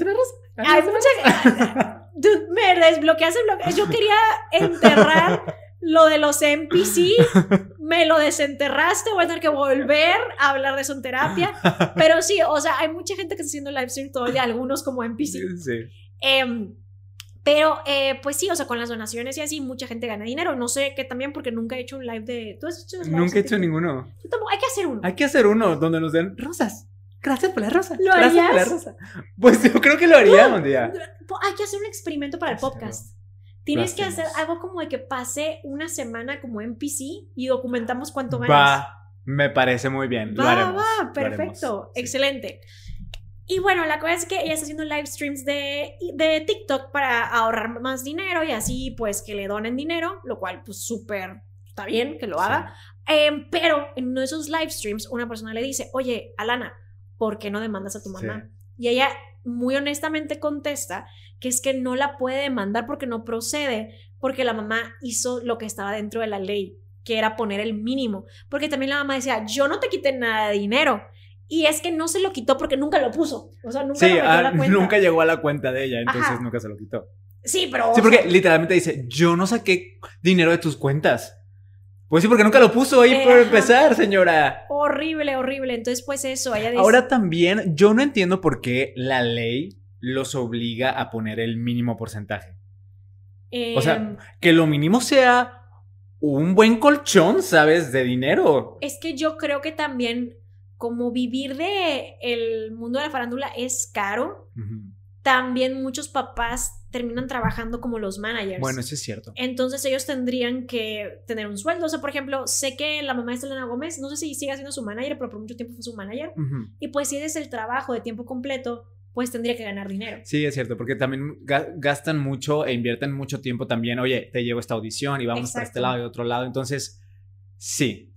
Hay mucha... Me desbloqueas el bloqueo. Yo quería enterrar lo de los NPC, me lo desenterraste, voy a tener que volver a hablar de eso en terapia. Pero sí, o sea, hay mucha gente que está haciendo live stream todo el día, algunos como NPC. Sí. Pero pues sí, o sea, con las donaciones y así, mucha gente gana dinero. No sé qué también, porque nunca he hecho un live de... ¿Tú has hecho lives? Nunca he hecho ninguno. Yo tampoco, hay que hacer uno. Hay que hacer uno donde nos den rosas. Gracias por la rosa. ¿Lo harías? Gracias por la rosa. Pues yo creo que lo haría un día. Hay que hacer un experimento para el podcast. Tienes que hacer algo como de que pase una semana como NPC y documentamos cuánto ganas. Va, me parece muy bien. Lo haremos. Va, perfecto, excelente. Y bueno, la cosa es que ella está haciendo live streams de TikTok para ahorrar más dinero y así pues que le donen dinero, lo cual pues súper está bien que lo haga. Pero en uno de esos live streams una persona le dice, oye, Alana, ¿por qué no demandas a tu mamá? Y ella muy honestamente contesta que es que no la puede demandar porque no procede, porque la mamá hizo lo que estaba dentro de la ley, que era poner el mínimo, porque también la mamá decía, yo no te quité nada de dinero, y es que no se lo quitó porque nunca lo puso, o sea, nunca lo metió a la cuenta. Nunca llegó a la cuenta de ella, entonces nunca se lo quitó. Sí, pero... Sí, porque literalmente dice, yo no saqué dinero de tus cuentas. Pues sí, porque nunca lo puso ahí por empezar, señora. Horrible. Entonces, pues eso, ella dice... Ahora también, yo no entiendo por qué la ley los obliga a poner el mínimo porcentaje. O sea, que lo mínimo sea un buen colchón, ¿sabes? De dinero. Es que yo creo que también, como vivir de el mundo de la farándula es caro, también muchos papás terminan trabajando como los managers. Bueno, eso es cierto. Entonces ellos tendrían que tener un sueldo. O sea, por ejemplo, sé que la mamá de Selena Gómez, no sé si sigue siendo su manager, pero por mucho tiempo fue su manager. Y pues si ese es el trabajo de tiempo completo, pues tendría que ganar dinero. Sí, es cierto, porque también gastan mucho e invierten mucho tiempo también. Oye, te llevo esta audición y vamos para este lado y otro lado. Entonces, sí.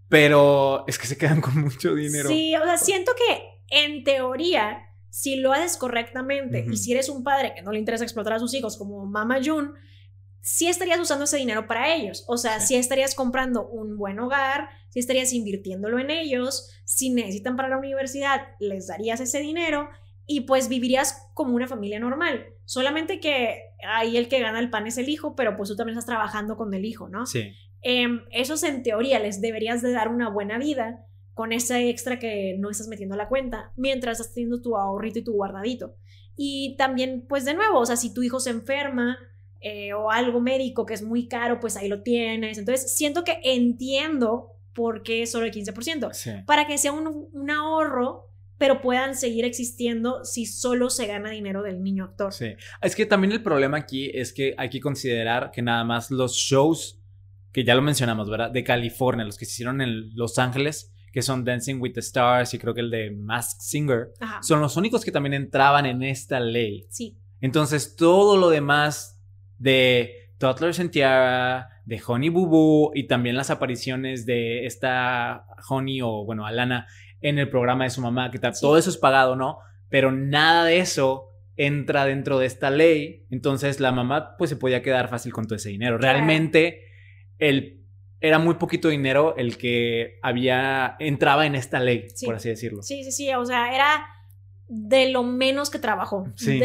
Pero es que se quedan con mucho dinero. Sí, o sea, siento que en teoría, si lo haces correctamente y si eres un padre que no le interesa explotar a sus hijos como Mama June, sí estarías usando ese dinero para ellos. O sea, sí estarías comprando un buen hogar, sí estarías invirtiéndolo en ellos. Si necesitan para la universidad, les darías ese dinero y pues vivirías como una familia normal. Solamente que ahí el que gana el pan es el hijo, pero pues tú también estás trabajando con el hijo, ¿no? Sí. Esos en teoría les deberías de dar una buena vida con ese extra que no estás metiendo a la cuenta, mientras estás teniendo tu ahorrito y tu guardadito. Y también, pues de nuevo, o sea, si tu hijo se enferma o algo médico que es muy caro, pues ahí lo tienes. Entonces, siento que entiendo por qué solo el 15%, para que sea un ahorro, pero puedan seguir existiendo si solo se gana dinero del niño actor. Sí, es que también el problema aquí es que hay que considerar que nada más los shows, que ya lo mencionamos, ¿verdad? De California, los que se hicieron en Los Ángeles, que son Dancing with the Stars y creo que el de Masked Singer, son los únicos que también entraban en esta ley. Sí. Entonces, todo lo demás de Toddlers and Tiara, de Honey Boo Boo y también las apariciones de esta Honey o, bueno, Alana en el programa de su mamá, que tal, todo eso es pagado, ¿no? Pero nada de eso entra dentro de esta ley. Entonces, la mamá pues se podía quedar fácil con todo ese dinero. Realmente, era muy poquito dinero el que entraba en esta ley, por así decirlo. Sí, o sea, era de lo menos que trabajó. Sí.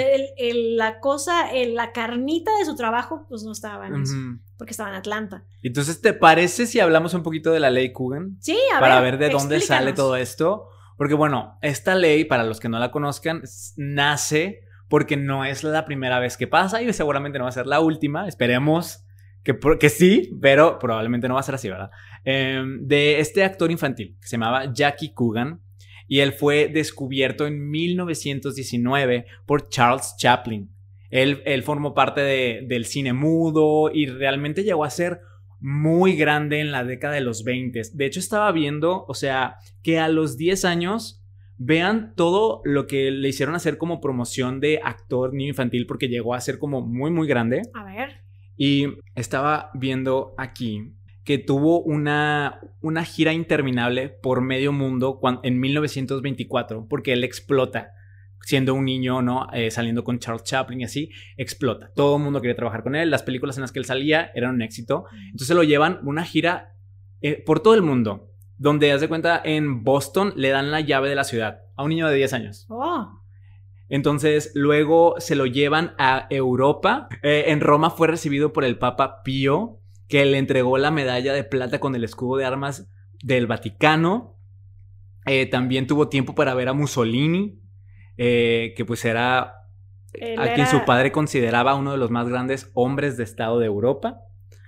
La carnita de su trabajo, pues no estaba en eso, porque estaba en Atlanta. Entonces, ¿te parece si hablamos un poquito de la ley Coogan? Sí, para ver de dónde sale todo esto. Porque bueno, esta ley, para los que no la conozcan, nace porque no es la primera vez que pasa y seguramente no va a ser la última. Esperemos que sí, pero probablemente no va a ser así, ¿verdad? De este actor infantil que se llamaba Jackie Coogan, y él fue descubierto en 1919 por Charles Chaplin. Él formó parte del cine mudo y realmente llegó a ser muy grande en la década de los 20. De hecho, estaba viendo, o sea, que a los 10 años, vean todo lo que le hicieron hacer como promoción de actor niño infantil, porque llegó a ser como muy, muy grande. A ver. Y estaba viendo aquí que tuvo una gira interminable por medio mundo en 1924, porque él explota. Siendo un niño, ¿no? Saliendo con Charles Chaplin y así, explota. Todo el mundo quería trabajar con él. Las películas en las que él salía eran un éxito. Entonces lo llevan una gira por todo el mundo, donde, haz de cuenta, en Boston le dan la llave de la ciudad a un niño de 10 años. Oh. Entonces luego se lo llevan a Europa. En Roma fue recibido por el Papa Pío, que le entregó la medalla de plata con el escudo de armas del Vaticano. También tuvo tiempo para ver a Mussolini, que pues era quien su padre consideraba uno de los más grandes hombres de Estado de Europa.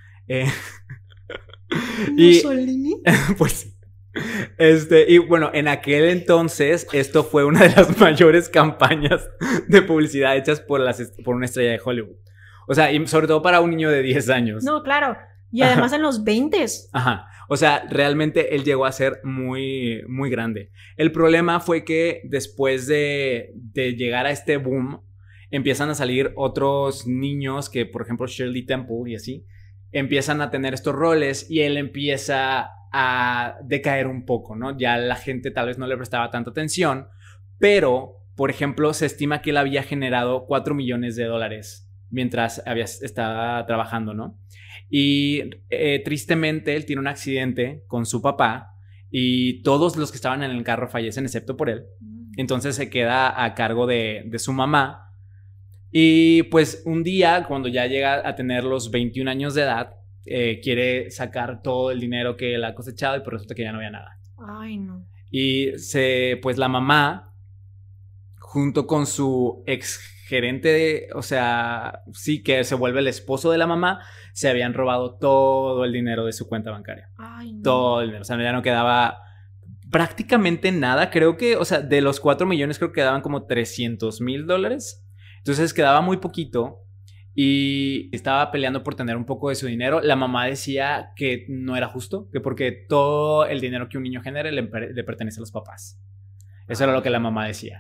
¿Mussolini? Pues y bueno, en aquel entonces esto fue una de las mayores campañas de publicidad hechas por una estrella de Hollywood. O sea, y sobre todo para un niño de 10 años. No, claro. Y además en los 20s. Ajá. O sea, realmente él llegó a ser muy, muy grande. El problema fue que después de llegar a este boom, empiezan a salir otros niños que, por ejemplo, Shirley Temple y así, empiezan a tener estos roles y él empieza a decaer un poco, ¿no? Ya la gente tal vez no le prestaba tanta atención, pero, por ejemplo, se estima que él había generado $4 millones mientras estaba trabajando, ¿no? Y tristemente él tiene un accidente con su papá y todos los que estaban en el carro fallecen excepto por él. Entonces se queda a cargo de su mamá. Y pues un día, cuando ya llega a tener los 21 años de edad, quiere sacar todo el dinero que él ha cosechado y pues resulta que ya no había nada. Ay, no. Y pues la mamá, junto con su ex gerente, o sea, sí, que se vuelve el esposo de la mamá, se habían robado todo el dinero de su cuenta bancaria. Ay, no. Todo el dinero, o sea, ya no quedaba prácticamente nada. Creo que, o sea, de los 4 millones creo que quedaban como $300,000. Entonces quedaba muy poquito y estaba peleando por tener un poco de su dinero. La mamá decía que no era justo, que porque todo el dinero que un niño genere le pertenece a los papás. Eso era lo que la mamá decía.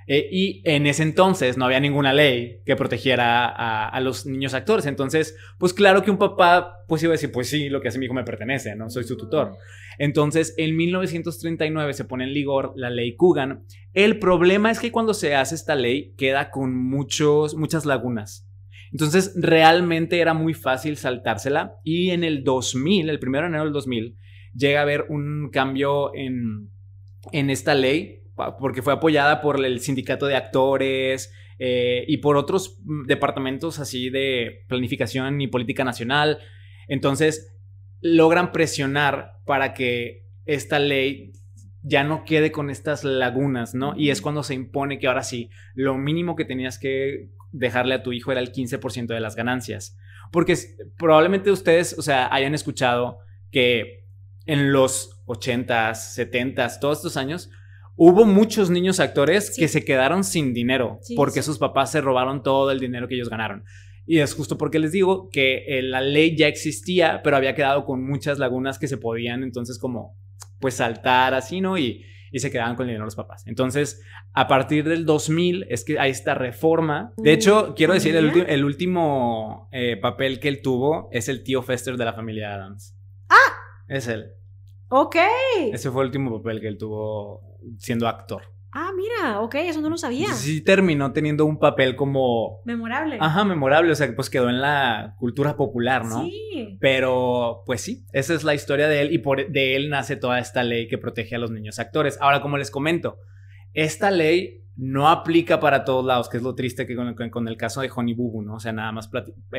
Y en ese entonces no había ninguna ley que protegiera a los niños actores. Entonces, pues claro que un papá pues iba a decir, pues sí, lo que hace mi hijo me pertenece, ¿no? Soy su tutor. Entonces, en 1939 se pone en vigor la ley Coogan. El problema es que cuando se hace esta ley queda con muchas lagunas. Entonces, realmente era muy fácil saltársela. Y en el 2000, el 1 de enero del 2000, llega a haber un cambio en esta ley, porque fue apoyada por el sindicato de actores y por otros departamentos así de planificación y política nacional. Entonces logran presionar para que esta ley ya no quede con estas lagunas, ¿no? Y es cuando se impone que ahora sí, lo mínimo que tenías que dejarle a tu hijo era el 15% de las ganancias. Porque probablemente ustedes, o sea, hayan escuchado que en los 80s, 70s, todos estos años, hubo muchos niños actores que se quedaron sin dinero porque sus papás se robaron todo el dinero que ellos ganaron. Y es justo porque les digo que la ley ya existía, pero había quedado con muchas lagunas que se podían entonces como pues saltar así, ¿no? Y se quedaban con el dinero los papás. Entonces, a partir del 2000 es que hay esta reforma. De hecho, quiero decir, el último papel que él tuvo es el tío Fester de la familia Addams. ¡Ah! Es él. Ok. Ese fue el último papel que él tuvo siendo actor. Ah, mira, ok, eso no lo sabía. Sí terminó teniendo un papel como... memorable. Ajá, memorable, o sea, que pues quedó en la cultura popular, ¿no? Sí. Pero, pues sí, esa es la historia de él y de él nace toda esta ley que protege a los niños actores. Ahora, como les comento, esta ley no aplica para todos lados, que es lo triste que con el caso de Honey Boo Boo, ¿no? O sea, nada más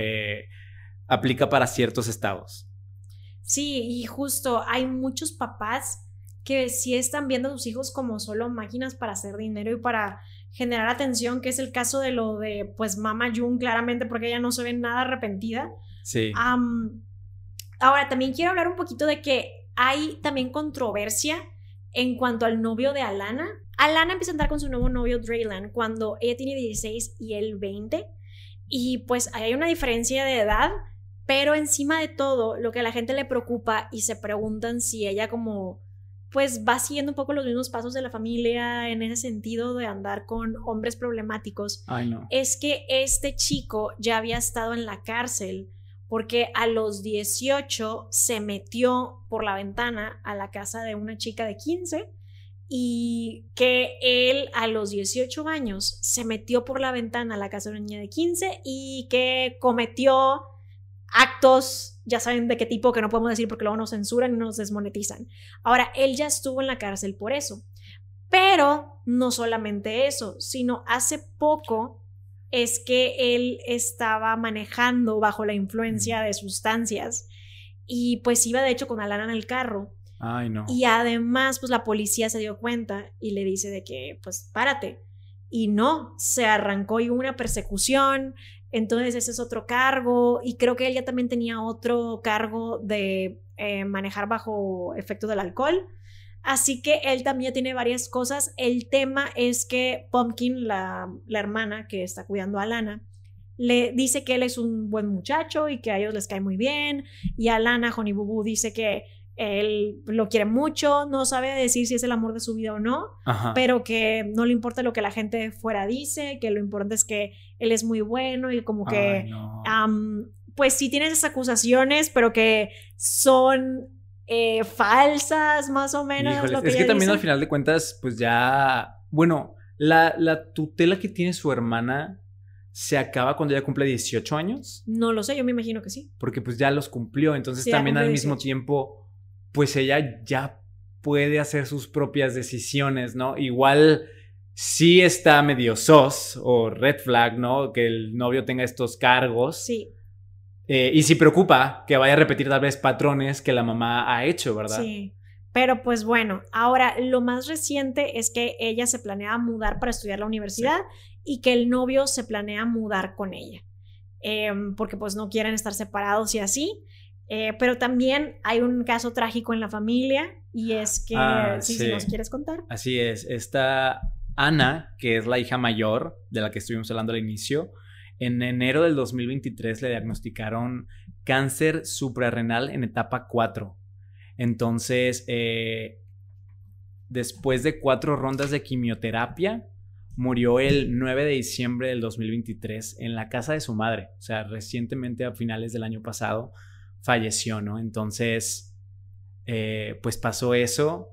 aplica para ciertos estados. Sí, y justo hay muchos papás que sí están viendo a sus hijos como solo máquinas para hacer dinero y para generar atención, que es el caso de lo de pues Mama June, claramente, porque ella no se ve nada arrepentida. Sí. Ahora, también quiero hablar un poquito de que hay también controversia en cuanto al novio de Alana. Alana empieza a andar con su nuevo novio Draylan cuando ella tiene 16 y él 20, y pues hay una diferencia de edad. Pero encima de todo, lo que a la gente le preocupa y se preguntan si ella como pues va siguiendo un poco los mismos pasos de la familia en ese sentido de andar con hombres problemáticos. Ay, no. Es que este chico ya había estado en la cárcel porque a los 18 se metió por la ventana a la casa de una chica de 15 y que él a los 18 años se metió por la ventana a la casa de una niña de 15 y que cometió actos, ya saben de qué tipo, que no podemos decir porque luego nos censuran y nos desmonetizan. Ahora, él ya estuvo en la cárcel por eso. Pero no solamente eso, sino hace poco es que él estaba manejando bajo la influencia de sustancias y pues iba de hecho con Alana en el carro. Ay, no. Y además pues la policía se dio cuenta y le dice de que pues párate. Y no, se arrancó y hubo una persecución. Entonces ese es otro cargo y creo que él ya también tenía otro cargo de manejar bajo efecto del alcohol. Así que él también tiene varias cosas. El tema es que Pumpkin, la hermana que está cuidando a Alana, le dice que él es un buen muchacho y que a ellos les cae muy bien. Y Alana, Honey Boo Boo, dice que él lo quiere mucho, no sabe decir si es el amor de su vida o no. Ajá. Pero que no le importa lo que la gente fuera dice, que lo importante es que él es muy bueno y como que no. Pues sí tiene esas acusaciones, pero que son falsas más o menos. Híjole, lo que es que también dice. Al final de cuentas pues ya, bueno, la tutela que tiene su hermana se acaba cuando ella cumple 18 años. No lo sé, yo me imagino que sí. Porque pues ya los cumplió, entonces Sí, también al 18. mismo tiempo pues ella ya puede hacer sus propias decisiones, ¿no? Igual sí está medio sos o red flag, ¿no? Que el novio tenga estos cargos. Sí. Y sí preocupa que vaya a repetir tal vez patrones que la mamá ha hecho, ¿verdad? Sí. Pero pues bueno, ahora lo más reciente es que ella se planea mudar para estudiar la universidad y que el novio se planea mudar con ella. Porque pues no quieren estar separados y así. Pero también hay un caso trágico en la familia y es que, si nos quieres contar. Así es, esta Ana, que es la hija mayor de la que estuvimos hablando al inicio, en enero del 2023 le diagnosticaron cáncer suprarrenal en etapa 4. Entonces, después de 4 rondas de quimioterapia, murió el 9 de diciembre del 2023 en la casa de su madre. O sea, recientemente a finales del año pasado falleció, ¿no? Entonces, pues pasó eso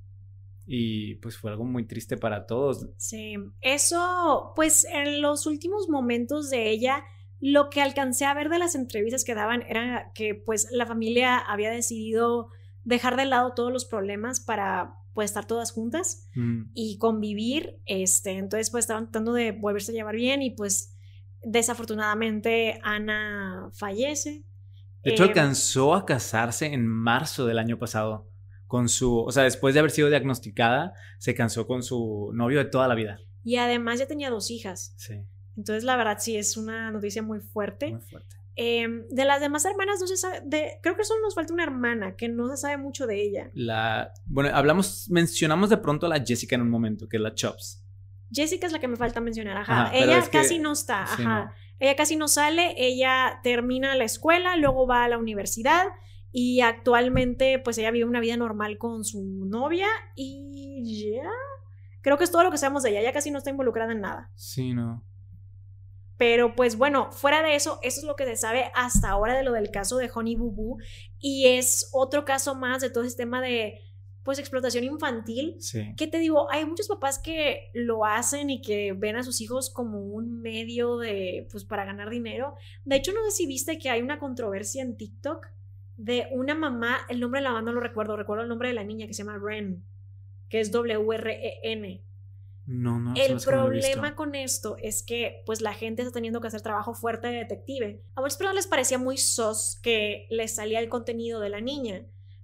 y pues fue algo muy triste para todos. Sí, eso, pues en los últimos momentos de ella, lo que alcancé a ver de las entrevistas que daban era que pues la familia había decidido dejar de lado todos los problemas para pues estar todas juntas y convivir, entonces pues estaban tratando de volverse a llevar bien y pues desafortunadamente Ana fallece. De hecho, alcanzó a casarse en marzo del año pasado con o sea, después de haber sido diagnosticada, se casó con su novio de toda la vida. Y además ya tenía 2 hijas. Sí. Entonces, la verdad, sí es una noticia muy fuerte. Muy fuerte. De las demás hermanas no se sabe, creo que solo nos falta una hermana, que no se sabe mucho de ella. Bueno, mencionamos de pronto a la Jessica en un momento, que es la Chops. Jessica es la que me falta mencionar, ajá. Ella casi no está, ajá. Sí, no. Ella casi no sale, ella termina la escuela, luego va a la universidad y actualmente pues ella vive una vida normal con su novia y ya. Creo que es todo lo que sabemos de ella, ella casi no está involucrada en nada. Sí, no. Pero pues bueno, fuera de eso es lo que se sabe hasta ahora de lo del caso de Honey Boo Boo y es otro caso más de todo este tema de pues explotación infantil. Sí. ¿Qué te digo? Hay muchos papás que lo hacen y que ven a sus hijos como un medio de pues para ganar dinero. De hecho, no sé si viste que hay una controversia en TikTok de una mamá, el nombre de la mamá no lo recuerdo el nombre de la niña que se llama Ren, que es W-R-E-N. No. El problema con esto es que pues la gente está teniendo que hacer trabajo fuerte de detective. A muchas personas les parecía muy sos que les salía el contenido de la niña,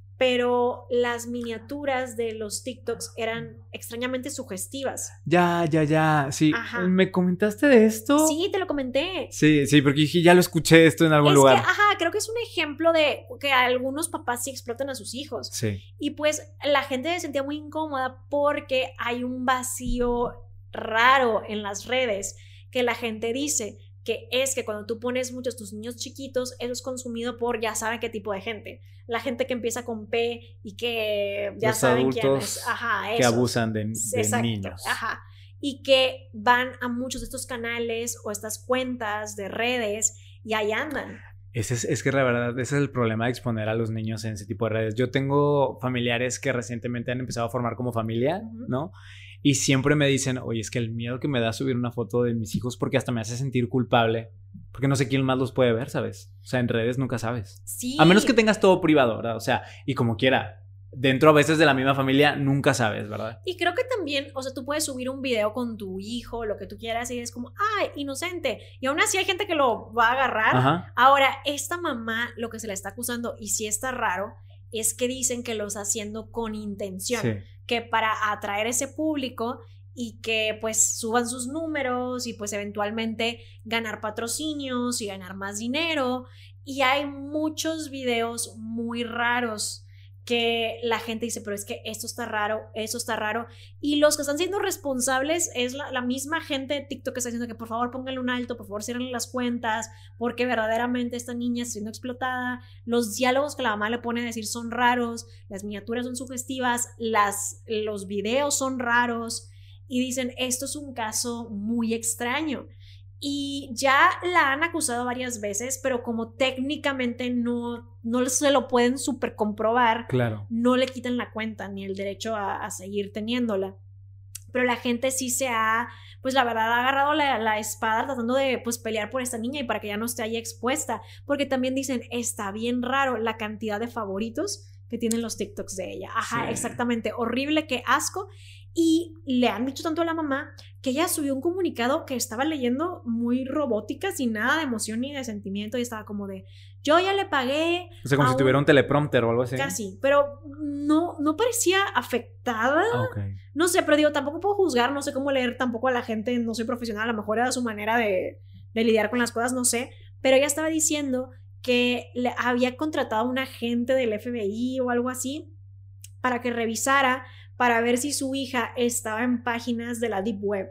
pero las miniaturas de los TikToks eran extrañamente sugestivas. Ya, sí. Ajá. ¿Me comentaste de esto? Sí, te lo comenté. Sí, porque dije, ya lo escuché esto en algún lugar. Creo que es un ejemplo de que algunos papás sí explotan a sus hijos. Sí. Y pues la gente se sentía muy incómoda porque hay un vacío raro en las redes que la gente dice que es que cuando tú pones muchos tus niños chiquitos, eso es consumido por ya saben qué tipo de gente. La gente que empieza con P y que ya los saben adultos quién es. Ajá, que abusan de niños. Ajá. Y que van a muchos de estos canales o estas cuentas de redes y ahí andan. Es que la verdad, ese es el problema de exponer a los niños en ese tipo de redes. Yo tengo familiares que recientemente han empezado a formar como familia, ¿no? Y siempre me dicen, oye, es que el miedo que me da subir una foto de mis hijos porque hasta me hace sentir culpable. Porque no sé quién más los puede ver, ¿sabes? O sea, en redes nunca sabes. Sí. A menos que tengas todo privado, ¿verdad? O sea, y como quiera. Dentro a veces de la misma familia nunca sabes, ¿verdad? Y creo que también, o sea, tú puedes subir un video con tu hijo, lo que tú quieras, y es como, ¡ay, inocente! Y aún así hay gente que lo va a agarrar. Ajá. Ahora, esta mamá, lo que se le está acusando, y sí está raro, es que dicen que lo está haciendo con intención. Sí. Que para atraer ese público y que pues suban sus números y pues eventualmente ganar patrocinios y ganar más dinero. Y hay muchos videos muy raros que la gente dice, pero es que esto está raro, eso está raro. Y los que están siendo responsables es la misma gente de TikTok que está diciendo que por favor pónganle un alto, por favor cierren las cuentas, porque verdaderamente esta niña está siendo explotada. Los diálogos que la mamá le pone a decir son raros, las miniaturas son sugestivas, los videos son raros. Y dicen, esto es un caso muy extraño. Y ya la han acusado varias veces, pero como técnicamente no se lo pueden super comprobar, claro, no le quitan la cuenta ni el derecho a seguir teniéndola. Pero la gente sí se ha, pues la verdad, ha agarrado la espada tratando de pues pelear por esta niña y para que ya no esté ahí expuesta. Porque también dicen, está bien raro la cantidad de favoritos que tienen los TikToks de ella. Ajá, sí. Exactamente, horrible, qué asco. Y le han dicho tanto a la mamá que ella subió un comunicado que estaba leyendo muy robótica, sin nada de emoción ni de sentimiento, y estaba como de, yo ya le pagué. O sea, como si tuviera un teleprompter o algo así. Casi, pero no parecía afectada. Okay. No sé, pero digo, tampoco puedo juzgar, no sé cómo leer tampoco a la gente, no soy profesional, a lo mejor era su manera de lidiar con las cosas, no sé, pero ella estaba diciendo que le había contratado a un agente del FBI o algo así para que revisara para ver si su hija estaba en páginas de la Deep Web.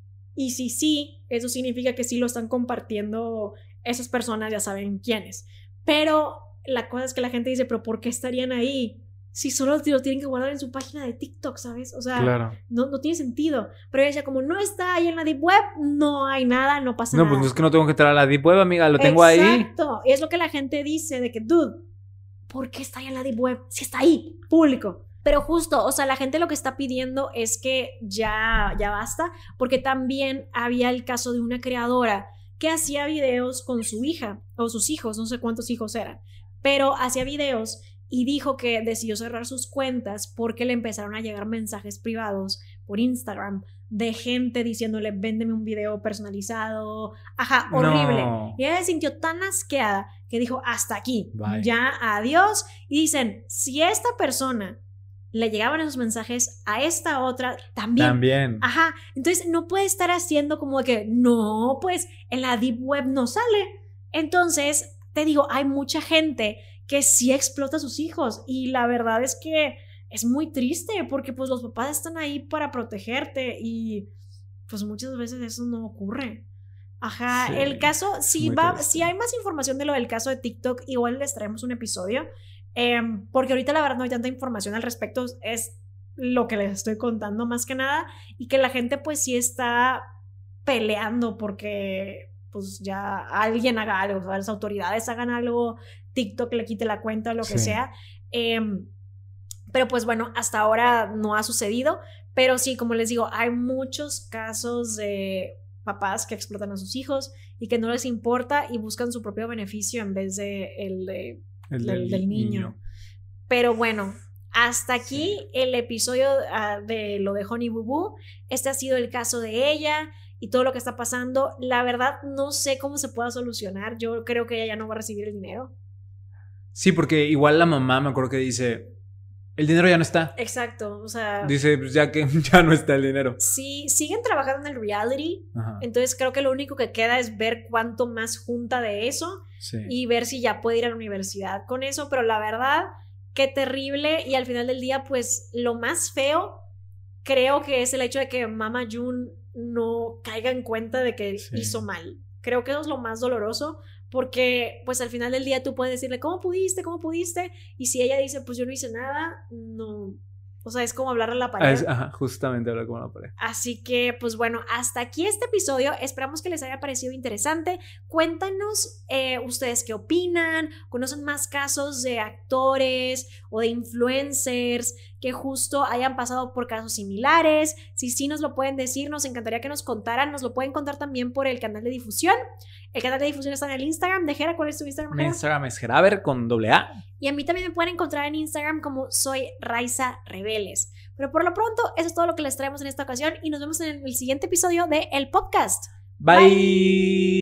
Y si sí, eso significa que sí lo están compartiendo esas personas, ya saben quiénes. Pero la cosa es que la gente dice, ¿pero por qué estarían ahí? si solo lo tienen que guardar en su página de TikTok, ¿sabes? O sea, claro. no tiene sentido. Pero ella decía, como no está ahí en la Deep Web, no hay nada, no pasa nada. No, pues es que no tengo que entrar a la Deep Web, amiga, lo tengo ahí. Exacto. Y es lo que la gente dice, de que, dude, ¿por qué está ahí en la Deep Web? Si está ahí, público. Pero justo, o sea, la gente lo que está pidiendo es que ya basta, porque también había el caso de una creadora que hacía videos con su hija, o sus hijos, no sé cuántos hijos eran, pero hacía videos y dijo que decidió cerrar sus cuentas porque le empezaron a llegar mensajes privados por Instagram de gente diciéndole, véndeme un video personalizado. Ajá, horrible. No. Y ella se sintió tan asqueada que dijo, hasta aquí, bye. Ya, adiós. Y dicen, si esta persona le llegaban esos mensajes a esta otra, también. Ajá, entonces no puede estar haciendo como de que, no, pues en la Deep Web no sale. Entonces, te digo, hay mucha gente que sí explota a sus hijos y la verdad es que es muy triste porque pues los papás están ahí para protegerte y pues muchas veces eso no ocurre. Ajá, sí, el caso, si hay más información de lo del caso de TikTok, igual les traemos un episodio, porque ahorita la verdad no hay tanta información al respecto, es lo que les estoy contando más que nada, y que la gente pues sí está peleando porque pues ya alguien haga algo, o sea, las autoridades hagan algo, TikTok le quite la cuenta o lo que sea, pero pues bueno, hasta ahora no ha sucedido, pero sí, como les digo, hay muchos casos de papás que explotan a sus hijos y que no les importa y buscan su propio beneficio en vez de el del niño. Pero bueno, hasta aquí el episodio de lo de Honey Boo Boo. Este ha sido el caso de ella y todo lo que está pasando. La verdad no sé cómo se pueda solucionar. Yo creo que ella ya no va a recibir el dinero. Sí, porque igual la mamá me acuerdo que dice, el dinero ya no está. Exacto, o sea, dice, pues ya que ya no está el dinero. Sí, siguen trabajando en el reality. Ajá. Entonces creo que lo único que queda es ver cuánto más junta de eso, y ver si ya puede ir a la universidad con eso. Pero la verdad, qué terrible. Y al final del día, pues lo más feo creo que es el hecho de que Mama June no caiga en cuenta de que hizo mal. Creo que eso es lo más doloroso, porque pues al final del día tú puedes decirle, ¿cómo pudiste? Y si ella dice, pues yo no hice nada, no, o sea, es como hablarle a la pared. Justamente hablar con la pared. Así que pues bueno, hasta aquí este episodio. Esperamos que les haya parecido interesante. Cuéntanos ustedes qué opinan, conocen más casos de actores o de influencers que justo hayan pasado por casos similares. Si sí nos lo pueden decir, nos encantaría que nos contaran. Nos lo pueden contar también por el canal de difusión. El canal de difusión está en el Instagram de Jera. ¿Cuál es tu Instagram, Jera? Mi Instagram es Jeraber con AA. Y a mí también me pueden encontrar en Instagram como soy Raiza Rebeles. Pero por lo pronto, eso es todo lo que les traemos en esta ocasión y nos vemos en el siguiente episodio de El Podcast. Bye.